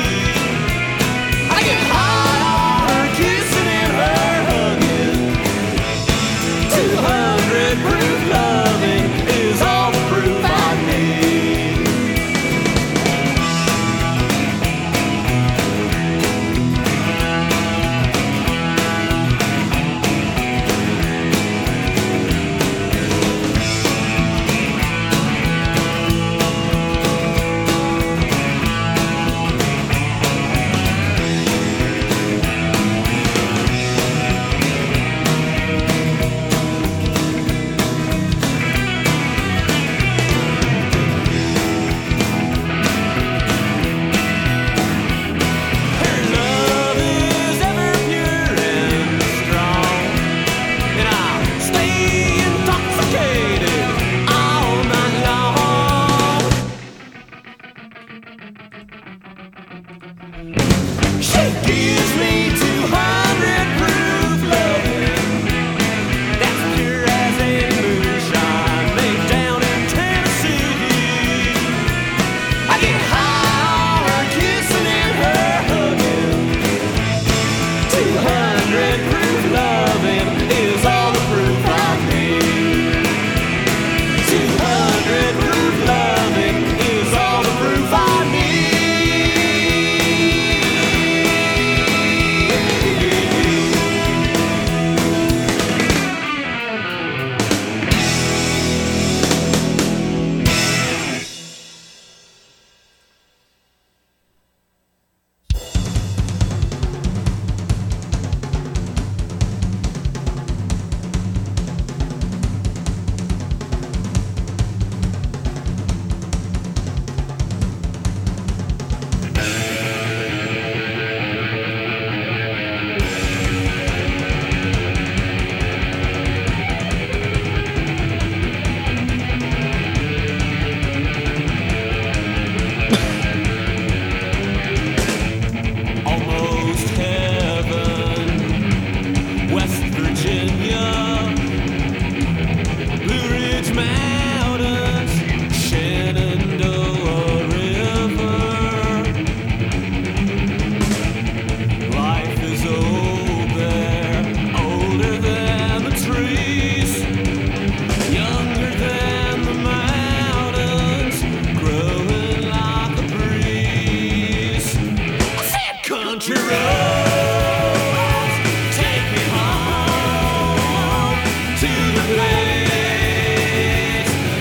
I get high on her kissing and her hugging. two hundred proof loving is all the proof I need. Her love is ever pure and strong, and I'll stay intoxicated all night long. She gives me two hundred proof loving. That's pure as any moonshine made down in Tennessee. I get high on her kissing and her hugging. two hundred proof loving is all the proof I need. two hundred proof loving is all the proof I need. Almost heaven, West Virginia, Blue Ridge Mountains, Shenandoah River. Life is old there, older than the trees, younger than the mountains, growing like a breeze. I said country roads, take me home to the place I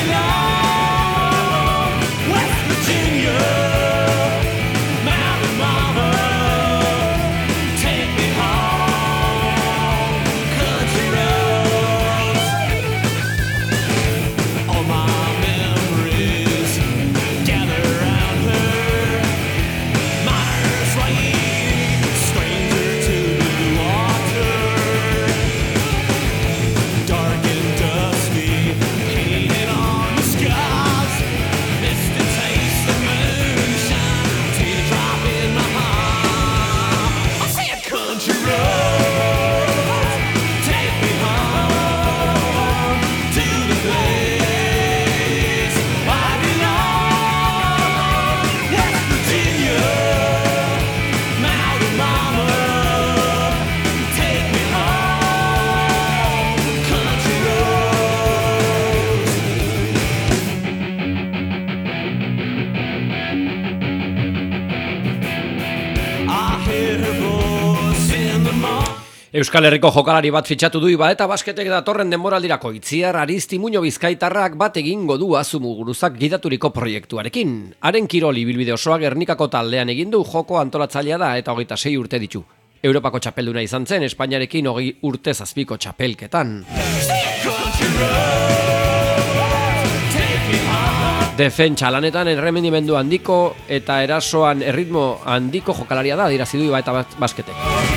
belong. West Virginia, Mountain Mama, take me home. Country roads, all my memories gather around her. Miner's lane, stranger to the water. Dark and dusty, painted on the skies. Mist and taste of moonshine, teardrop in my heart. I said country roads, take me home to the place I belong. West Virginia, Mountain Mama, take me home. Country roads. I hear her voice in the morning. Euskal Herriko jokalari bat fitxatu du Iba eta basketek datorren denboraldirako Itziar Aristi Muño Bizkaitarrak bat egingo du Azumuguruzak gidaturiko proiektuarekin. Haren kirol ibilbide osoa Gernikako taldean egin du, joko antolatzailea da eta hogeita sei urte ditu. Europako txapelduna izan zen Espainiarekin hogei urte zazpiko txapelketan. Country roads, take me home. Defentsa lanetan erremendimendu handiko eta erasoan erritmo handiko jokalaria da, adierazi du Iba eta basketek.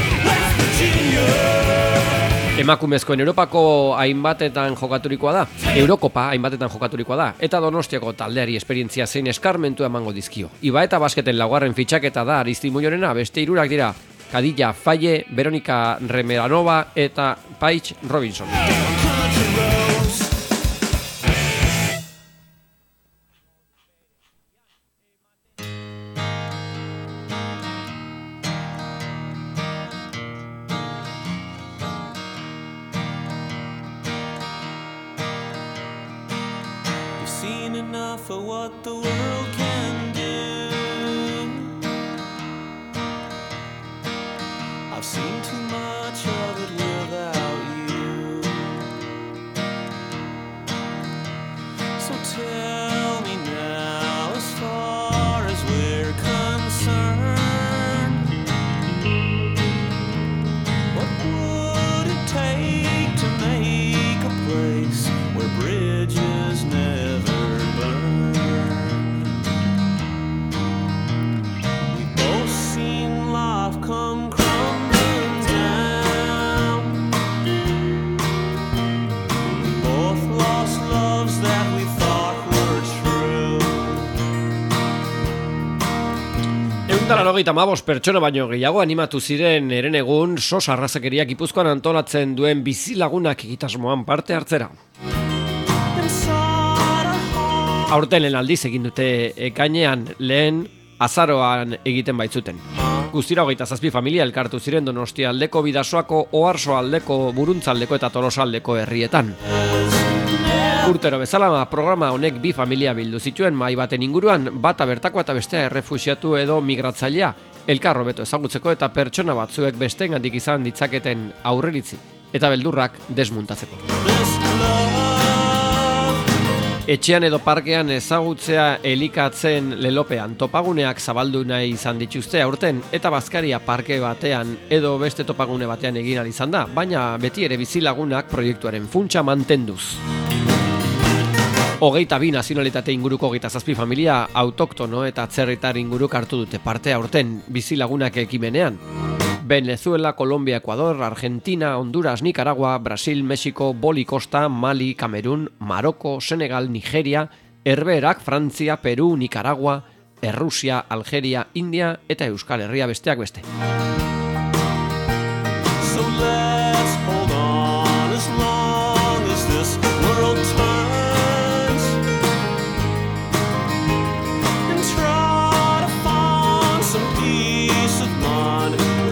Emakumezkoen Europako hainbatetan jokaturikoa da, Eurokopa hainbatetan jokaturikoa da, eta Donostiako taldeari esperientzia zein eskarmentu emango dizkio. Iba eta basketen laugarren fitxaketa da Aristi Muñorena, beste hirurak dira Khadija Faye, Veronica Remeranova eta Paige Robinson. For what the world can do, I've seen too much of it without you. So tell me now, as far as we're concerned, what would it take to make a place where bridges never come crumbling down. Both lost loves that we thought were true. Eundara logeita hamabost pertsona baino gehiago animatu ziren herenegun sos arrazakeria Gipuzkoan antolatzen duen bizilagunak egitasmoan parte hartzera. Aurten lehen aldiz egin dute ekainean, lehen azaroan egiten baitzuten. Guztira hogeita zazpi familia elkartu ziren Donostia aldeko, Bidasoako, Oarso aldeko, Buruntza aldeko eta Tolosa aldeko herrietan. Urtero bezala programa honek bi familia bildu zituen mahai baten inguruan, bata bertakoa eta bestea errefuxiatu edo migratzailea, elkar hobeto ezagutzeko eta pertsona batzuek besteengandik izan ditzaketen aurreritzi eta beldurrak desmuntatzeko. Etxean edo parkean ezagutzea elikatzen lelopean topaguneak zabaldu nahi izan dituzte aurten eta Bazkaria parke batean edo beste topagune batean egin ahal izan da, baina beti ere bizilagunak proiektuaren funtsa mantenduz. Hogeita bi nazionalitate inguruko hogeita zazpi familia autoktono eta atzerritar inguruk hartu dute parte aurten bizilagunak ekimenean. Venezuela, Colombia, Ecuador, Argentina, Honduras, Nicaragua, Brasil, Mexiko, Boli, Costa, Mali, Kamerun, Maroko, Senegal, Nigeria, Herbeherak, Frantzia, Peru, Nicaragua, Errusia, Algeria, India eta Euskal Herria besteak beste. So let's hold on as long as this world turns and try to find some peace of mind.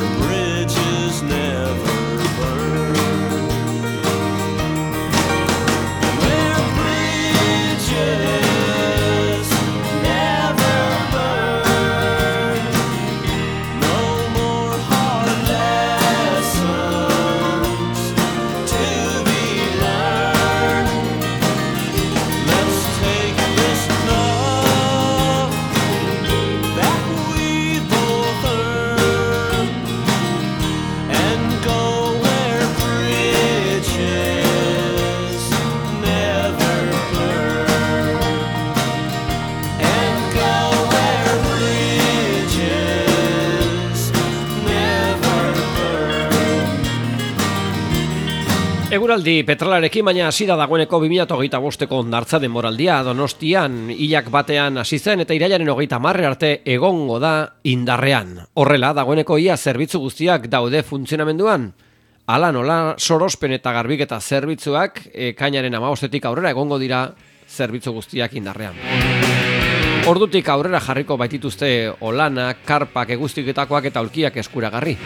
Eguraldi petrolarekin, baina hasi da dagoeneko bi mila hogeita bosteko hondartza denboraldia Donostian hilak batean hasi zen eta irailaren hogeita hamarre arte egongo da indarrean. Horrela, dagoeneko ia zerbitzu guztiak daude funtzionamenduan. Hala nola, sorospen eta garbiketa zerbitzuak ekainaren hamabostetik aurrera egongo dira zerbitzu guztiak indarrean. Ordutik aurrera jarriko baitituzte olanak, karpak, eguztiketakoak eta aulkiak eskuragarri.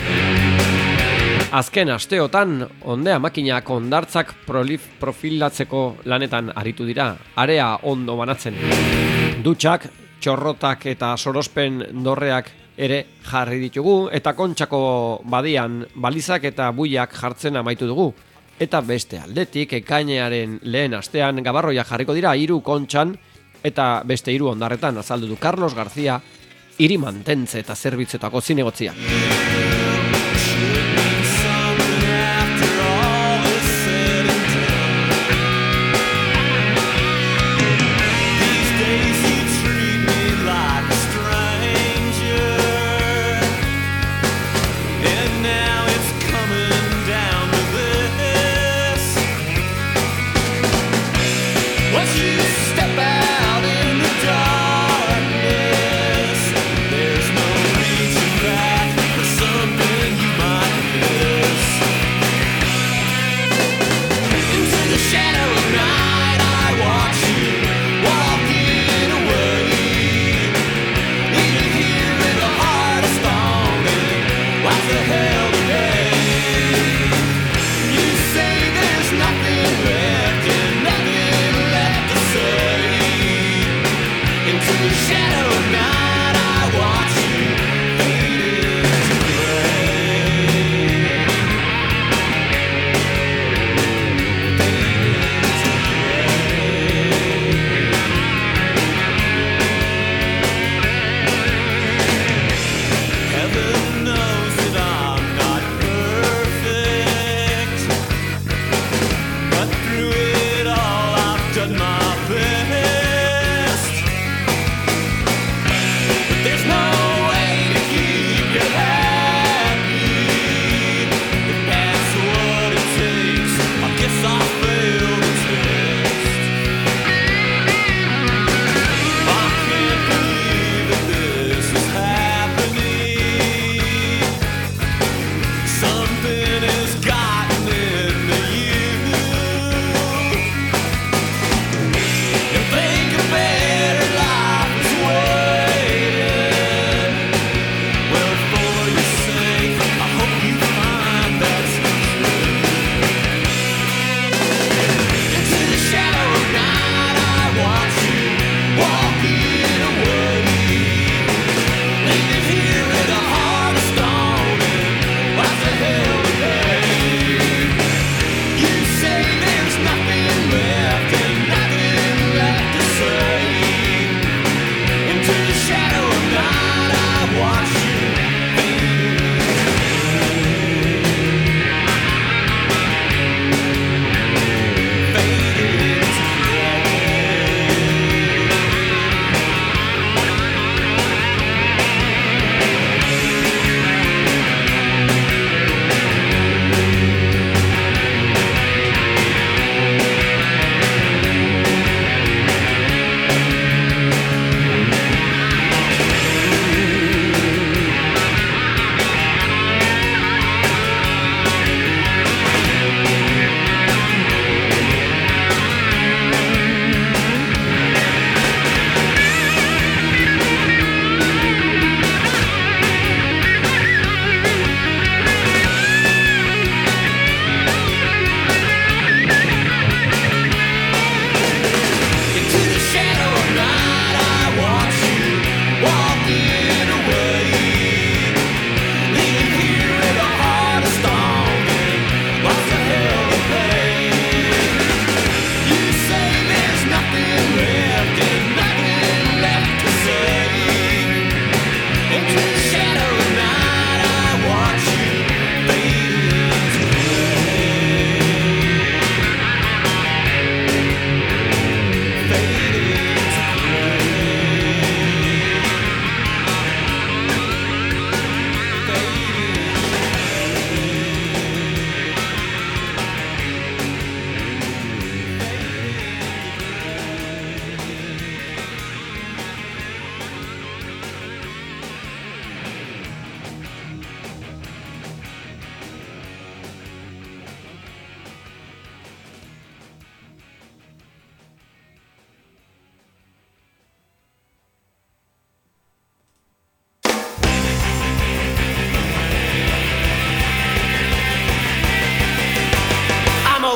Azken asteotan, ondea makinak hondartzak prolif profilatzeko lanetan aritu dira, area ondo banatzen. Dutxak, txorrotak eta sorospen dorreak ere jarri ditugu, eta Kontxako badian balizak eta buiak jartzen amaitu dugu. Eta beste aldetik, ekainearen lehen astean gabarroia jarriko dira hiru Kontxan, eta beste hiru hondarretan azaldu du Carlos García, hiri mantentze eta zerbitzuetako zinegotzia. There's no reaching back for some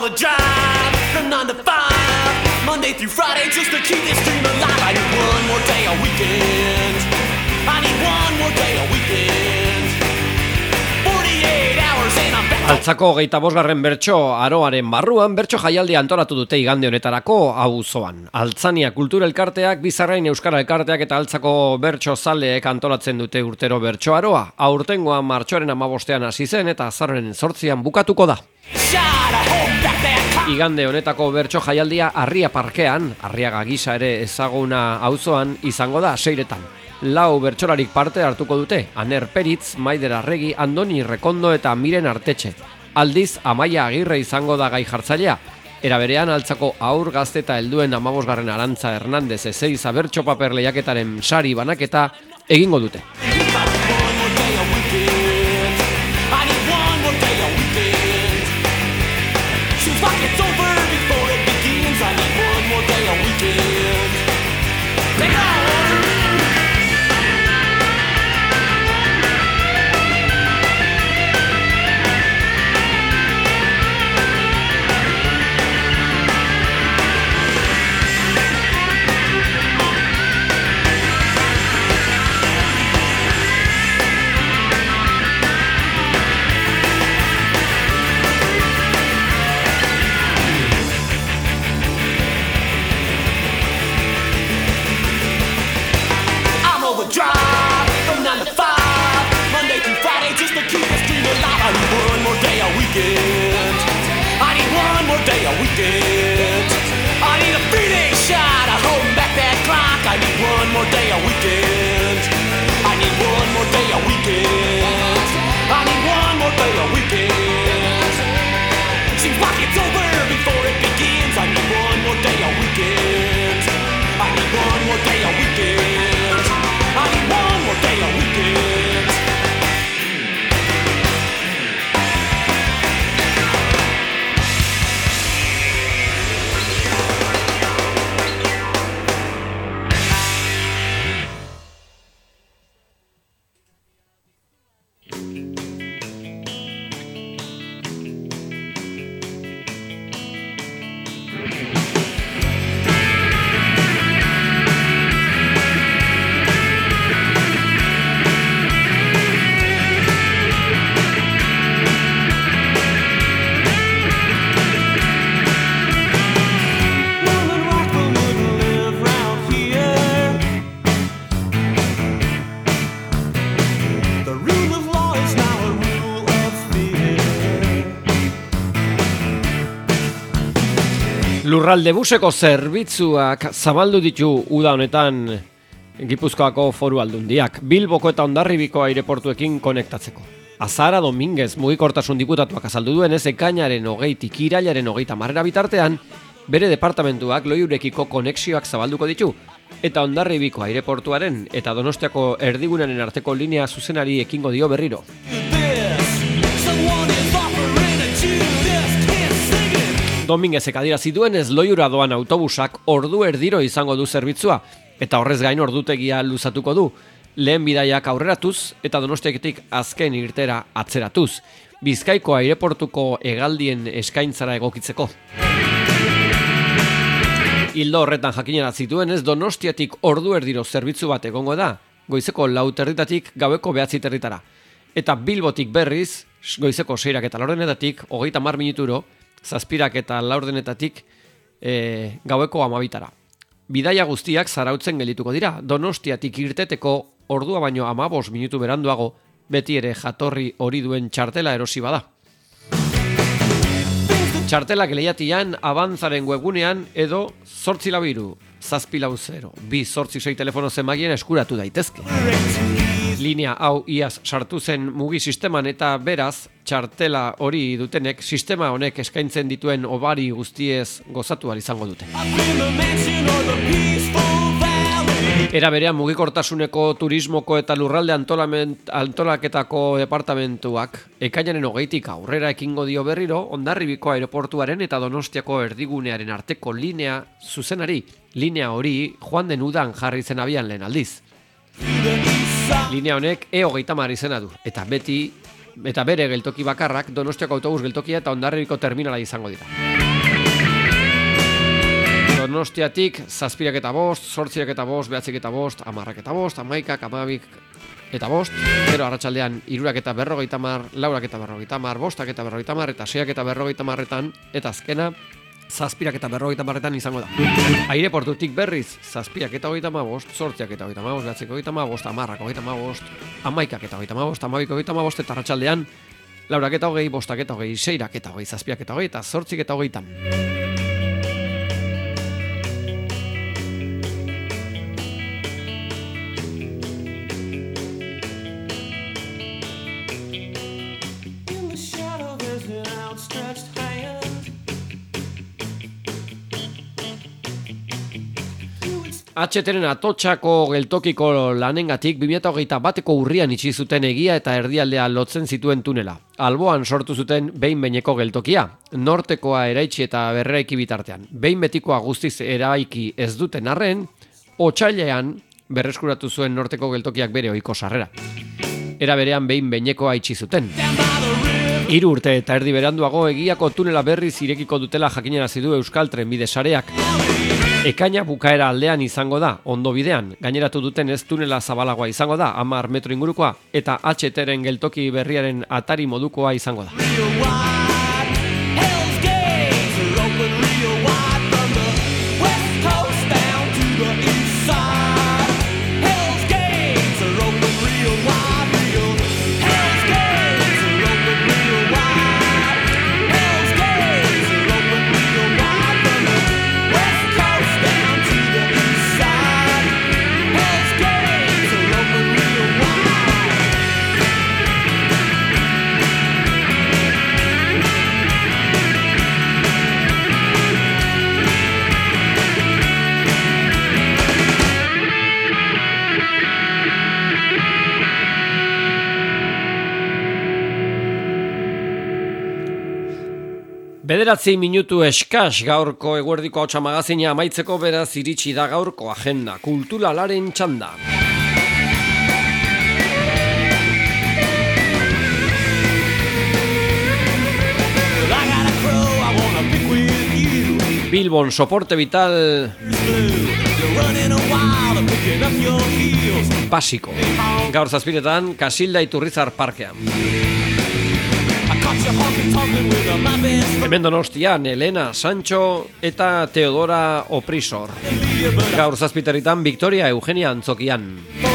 on the drive from nine to five, Monday through Friday, just to keep this dream alive. I need one more day a weekend. I need one more day a weekend. forty-eight hours and I'm back. Altzako geita bosgarren bertso aroaren barruan bertso jaialdia antolatu dute igande honetarako auzoan. Altzania kultura elkarteak, Bizarrain euskara elkarteak eta Altzako bertso zaleek antolatzen dute urtero bertso aroa. Aurtengoa martxoaren hamabostean hasi zen eta azaroaren zortzian bukatuko da. Igande honetako bertso jaialdia Arria parkean, Arriaga gisa ere ezaguna auzoan izango da seiretan. Lau bertsolarik parte hartuko dute, Aner Peritz, Maider Arregi, Andoni Rekondo eta Miren Artetxe. Aldiz, Amaia Agirre izango da gai jartzailea. Era berean Altzako aur gazte eta helduen hamabosgarren Arantza Hernandez Ezeiza bertso paper lehiaketaren sari banaketa egingo dute. Lurralde buseko zerbitzuak zabaldu ditu uda honetan Gipuzkoako Foru Aldundiak, Bilboko eta Hondarribiko aireportuekin konektatzeko. Azara Dominguez mugikortasun diputatuak azaldu duenez, ekainaren hogeitik irailaren hogeita marrera bitartean, bere departamentuak Loiurekiko konexioak zabalduko ditu, eta Hondarribiko aireportuaren eta Donostiako erdigunaren arteko linea zuzenari ekingo dio berriro. Dominguezek adierazi duenez Loiura doan autobusak ordu erdiro izango du zerbitzua, eta horrez gain ordutegia luzatuko du, lehen bidaiak aurreratuz eta Donostiaketik azken irtera atzeratuz, Bizkaiko aireportuko hegaldien eskaintzara egokitzeko. Ildo horretan jakinarazi duenez Donostiatik ordu erdiro zerbitzu bat egongo da, goizeko lau territatik gaueko behatzi territara, eta Bilbotik berriz, goizeko seirak eta laurdenetatik hogeita hamar minuturo, zazpirak eta laurdenetatik e, gaueko amabitara. Bidaia guztiak zarautzen gelituko dira, Donostiatik irteteko ordua baino amabos minutu beranduago, beti ere jatorri hori duen txartela erosi bada. Txartelak lehiatian Abantzaren webgunean edo zortzi labiru, zazpi lau zero, bi zortzi sei telefono zenbakien eskuratu daitezke. Linea hau iaz sartu zen mugi sisteman eta beraz, txartela hori dutenek sistema honek eskaintzen dituen obari guztiez gozatu ahal izango dute. Era berean mugikortasuneko turismoko eta lurralde antolaketako departamentuak ekainaren hogeitik aurrera ekingo dio berriro Hondarribiko aireportuaren eta Donostiako erdigunearen arteko linea zuzenari. Linea hori joan den udan jarri zen abian lehen aldiz. Linea honek E hogeita hamar izena du, eta beti eta bere geltoki bakarrak Donostiako autobus geltokia eta Hondarribiko terminala izango dira. Donostiatik zazpirak eta bost, zortzirak eta bost, behatzik eta bost, hamarrak eta bost, hamaikak, hamabik eta bost, gero arratsaldean hirurak eta berrogeita hamar, laurak eta berrogeita hamar, bostak eta berrogeita hamar, eta seiak eta berrogeita hamarretan, eta azkena zazpirak eta berrogeita hamarretan izango da. Aireportutik berriz, zazpiak eta hogeita hamabost, zortziak eta hogeita hamabost, behatzik hogeita hamabost, hamarrak hogeita hamabost, hamaikak eta hogeita hamabost, hamabik hogeita hamabost, eta arratsaldean laurak eta hogei, bostak eta hogei, seirak eta hogei, zazpiak eta hogei, eta zortzik eta hogeitan. H T-ren Atotxako geltokiko lanengatik bi mila hogeita bateko urrian itxi zuten egia eta erdialdea lotzen zituen tunela. Alboan sortu zuten behin-behineko geltokia, nortekoa eraitsi eta berreraiki bitartean. Behin betikoa guztiz eraiki ez duten arren, otsailean berreskuratu zuen norteko geltokiak bere ohiko sarrera. Era berean behin-behinekoa itxi zuten. Hiru urte eta erdi beranduago egiako tunela berriz irekiko dutela jakinarazi du Euskal Trenbide sareak. Ekaina bukaera aldean izango da, ondo bidean, gaineratu duten ez tunela zabalagoa izango da, hamar metro ingurukoa, eta H T-ren geltoki berriaren atari modukoa izango da. Bederatzi minutu eskas gaurko eguerdiko ahotsa magazina amaitzeko, beraz iritsi da gaurko agenda kulturalaren txanda. Bilbon soporte vital basiko. Gaur zazpiretan Kasilda Iturrizar parkean. Hemen Donostian Elena Sancho eta Teodora Oprisor. Gaur zazpiterritan Victoria Eugenia Antzokian.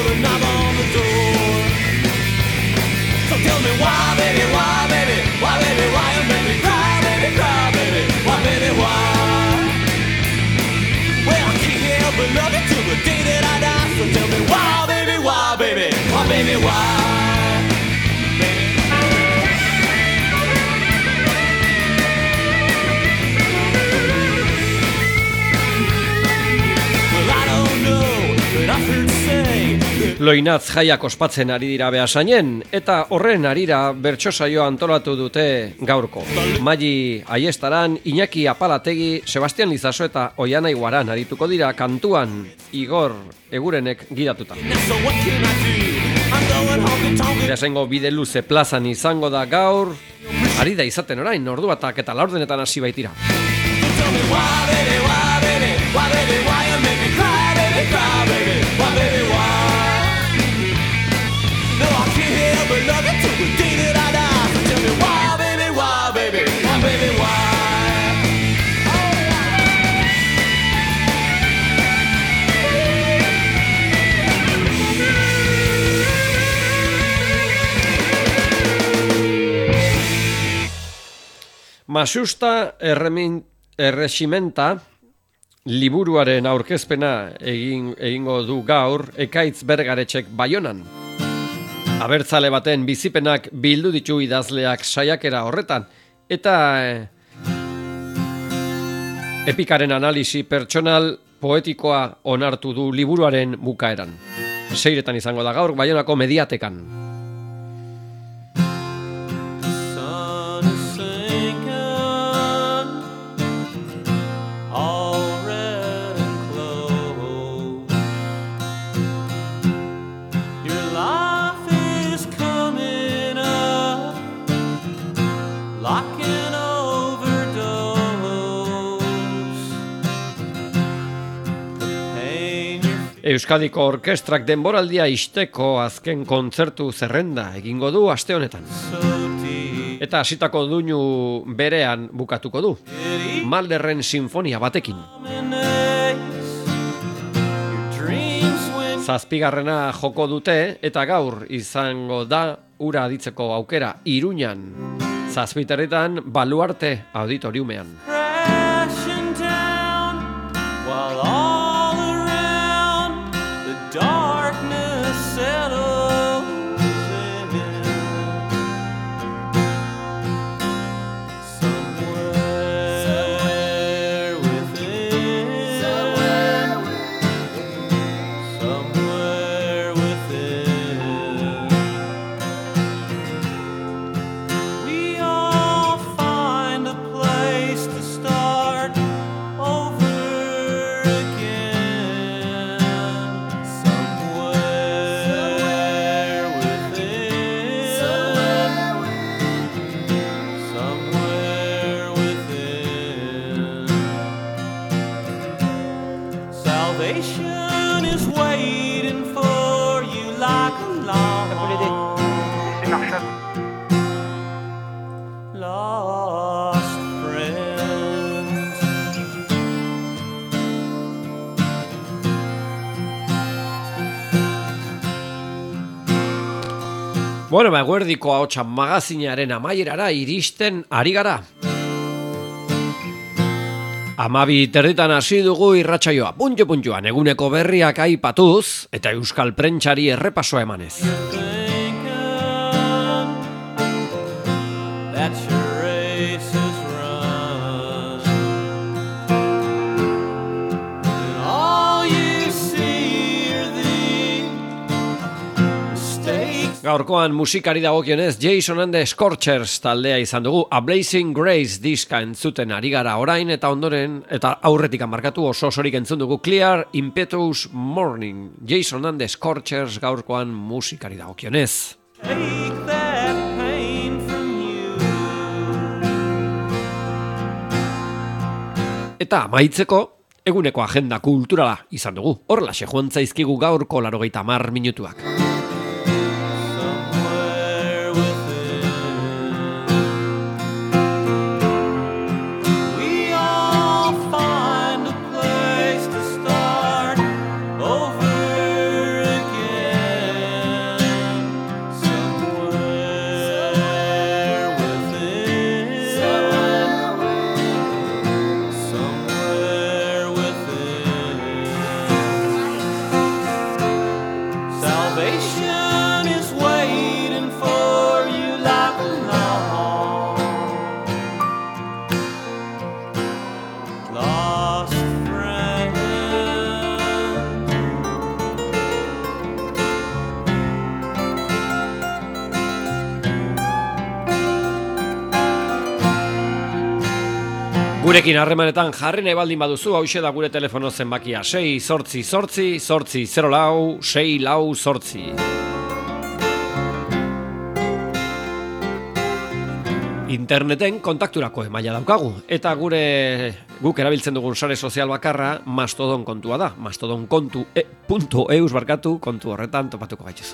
Loinatz jaiak ospatzen ari dira Beasainen, eta horren arira bertso saioa antolatu dute gaurko. Magi Aiestaran, Iñaki Apalategi, Sebastian Lizaso eta Oiana Iguaran arituko dira kantuan Igor Egurenek gidatuta. Beasaingo bide luze plazan izango da gaur, ari da izaten orain, ordu batak eta laurdenetan hasi baitira. Masusta erremin, erresimenta liburuaren aurkezpena egin, egingo du gaur Ekaitz Bergaretxek Baionan. Abertzale baten bizipenak bildu ditu idazleak saiakera horretan, eta eh, epikaren analisi pertsonal poetikoa onartu du liburuaren bukaeran. Seiretan izango da gaur Baionako Mediatekan. Your life is coming up Euskadiko Orkestrak denboraldia isteko azken kontzertu zerrenda egingo du aste honetan. Eta hasitako doinu berean bukatuko du. Malderren sinfonia batekin. Zazpigarrena joko dute eta gaur izango da ura aditzeko aukera Iruñan. Zazpiterritan Baluarte auditoriumean. Bueno, ba, eguerdiko ahotsa magazinaren amaierara iristen ari gara. Amabi terditan hasi dugu irratsaioa, puntxo-puntxoan eguneko berriak aipatuz eta euskal prentsari errepasoa emanez. Gaurkoan musikari dagokionez Jason and the Scorchers taldea izan dugu. A Blazing Grace diska entzuten ari gara orain eta ondoren eta aurretik markatu oso osorik entzun dugu Clear Impetuous Morning. Jason and the Scorchers gaurkoan musikari dagokionez. Eta amaitzeko eguneko agenda kulturala izan dugu. Horlaxe joan zaizkigu gaurko laurogeita hamar minutuak. Gurekin harremanetan jarri nahi baldin baduzu, hauxe da gure telefono zenbakia sei zortzi zortzi zortzi zero lau sei lau zortzi. Interneten kontakturako emaila daukagu eta gure guk erabiltzen dugun sare sozial bakarra Mastodon kontua da. Mastodon kontu e, punto eus barkatu kontu horretan topatuko gaituz.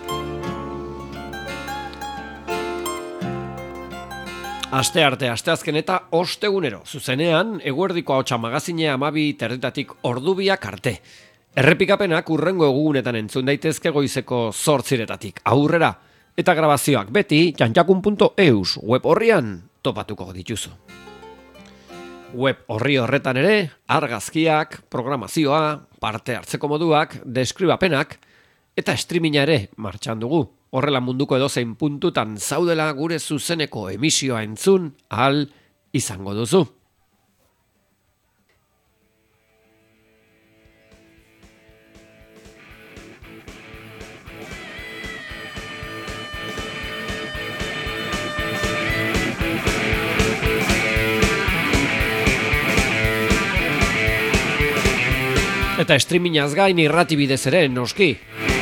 Aste arte, asteazken eta ostegunero, zuzenean, eguerdiko ahotsa magazinea amabi terditatik ordubiak arte. Errepikapenak urrengo egunetan entzun daitezke goizeko zortziretatik aurrera. Eta grabazioak beti, jantjakun punto eus web horrian topatuko dituzu. Web horri horretan ere, argazkiak, programazioa, parte hartzeko moduak, deskribapenak, eta streaminga ere martxan dugu. Horrela munduko edozein puntutan zaudela gure zuzeneko emisioa entzun ahal izango duzu. Eta streamingaz gain irrati bidez ere, noski.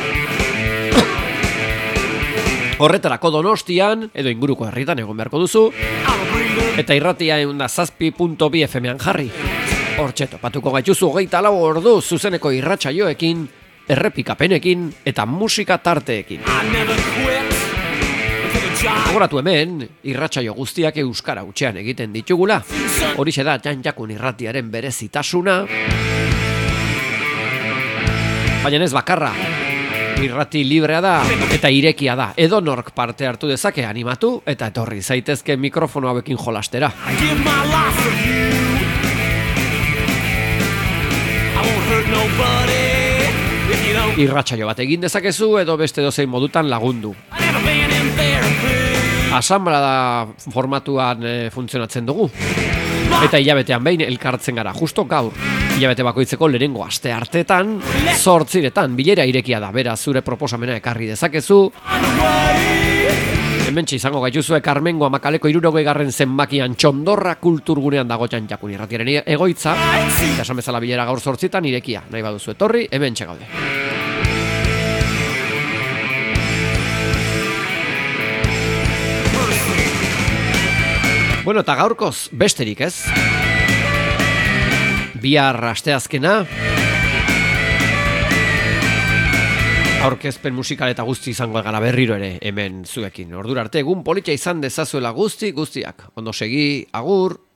Horretarako Donostian, edo inguruko herritan egon beharko duzu, eta irratia eunda zazpi punto bi F M-an jarri. Hortxe topatuko gaituzu hogeita lau ordu zuzeneko irratsaioekin errepikapenekin eta musika tarteekin. Gogoratu hemen, irratsaio guztiak euskara hutsean egiten ditugula. Horixe da Jan-Jakun irratiaren berezitasuna. Baina ez bakarra. Irrati librea da eta irekia da. Edonork parte hartu dezake animatu eta etorri zaitezke mikrofono hauekin jolastera. Irratsaio bat egin dezakezu edo beste dozein modutan lagundu. Asanblada formatuan e, funtzionatzen dugu. Eta hilabetean behin elkartzen gara, justo gaur. Hilabete bakoitzeko lehenengo aste artetan, zortziretan, bilera irekia da, beraz zure proposamena ekarri dezakezu. Hementxe izango gaituzue Karmengo Amakaleko hirurogei garren zenbakian Txondorra kulturgunean dago Jan-Jakun irratiaren egoitza. Eta esan bezala bilera gaur zortzitan irekia, nahi baduzu etorri, hementxe gaude. Bueno, eta gaurkoz besterik ez. Bihar asteazkena. Aurkezpen musikal eta guzti izango gara berriro ere hemen zuekin. Ordura arte egun politxa izan dezazuela guzti guztiak. Ondo segi, agur.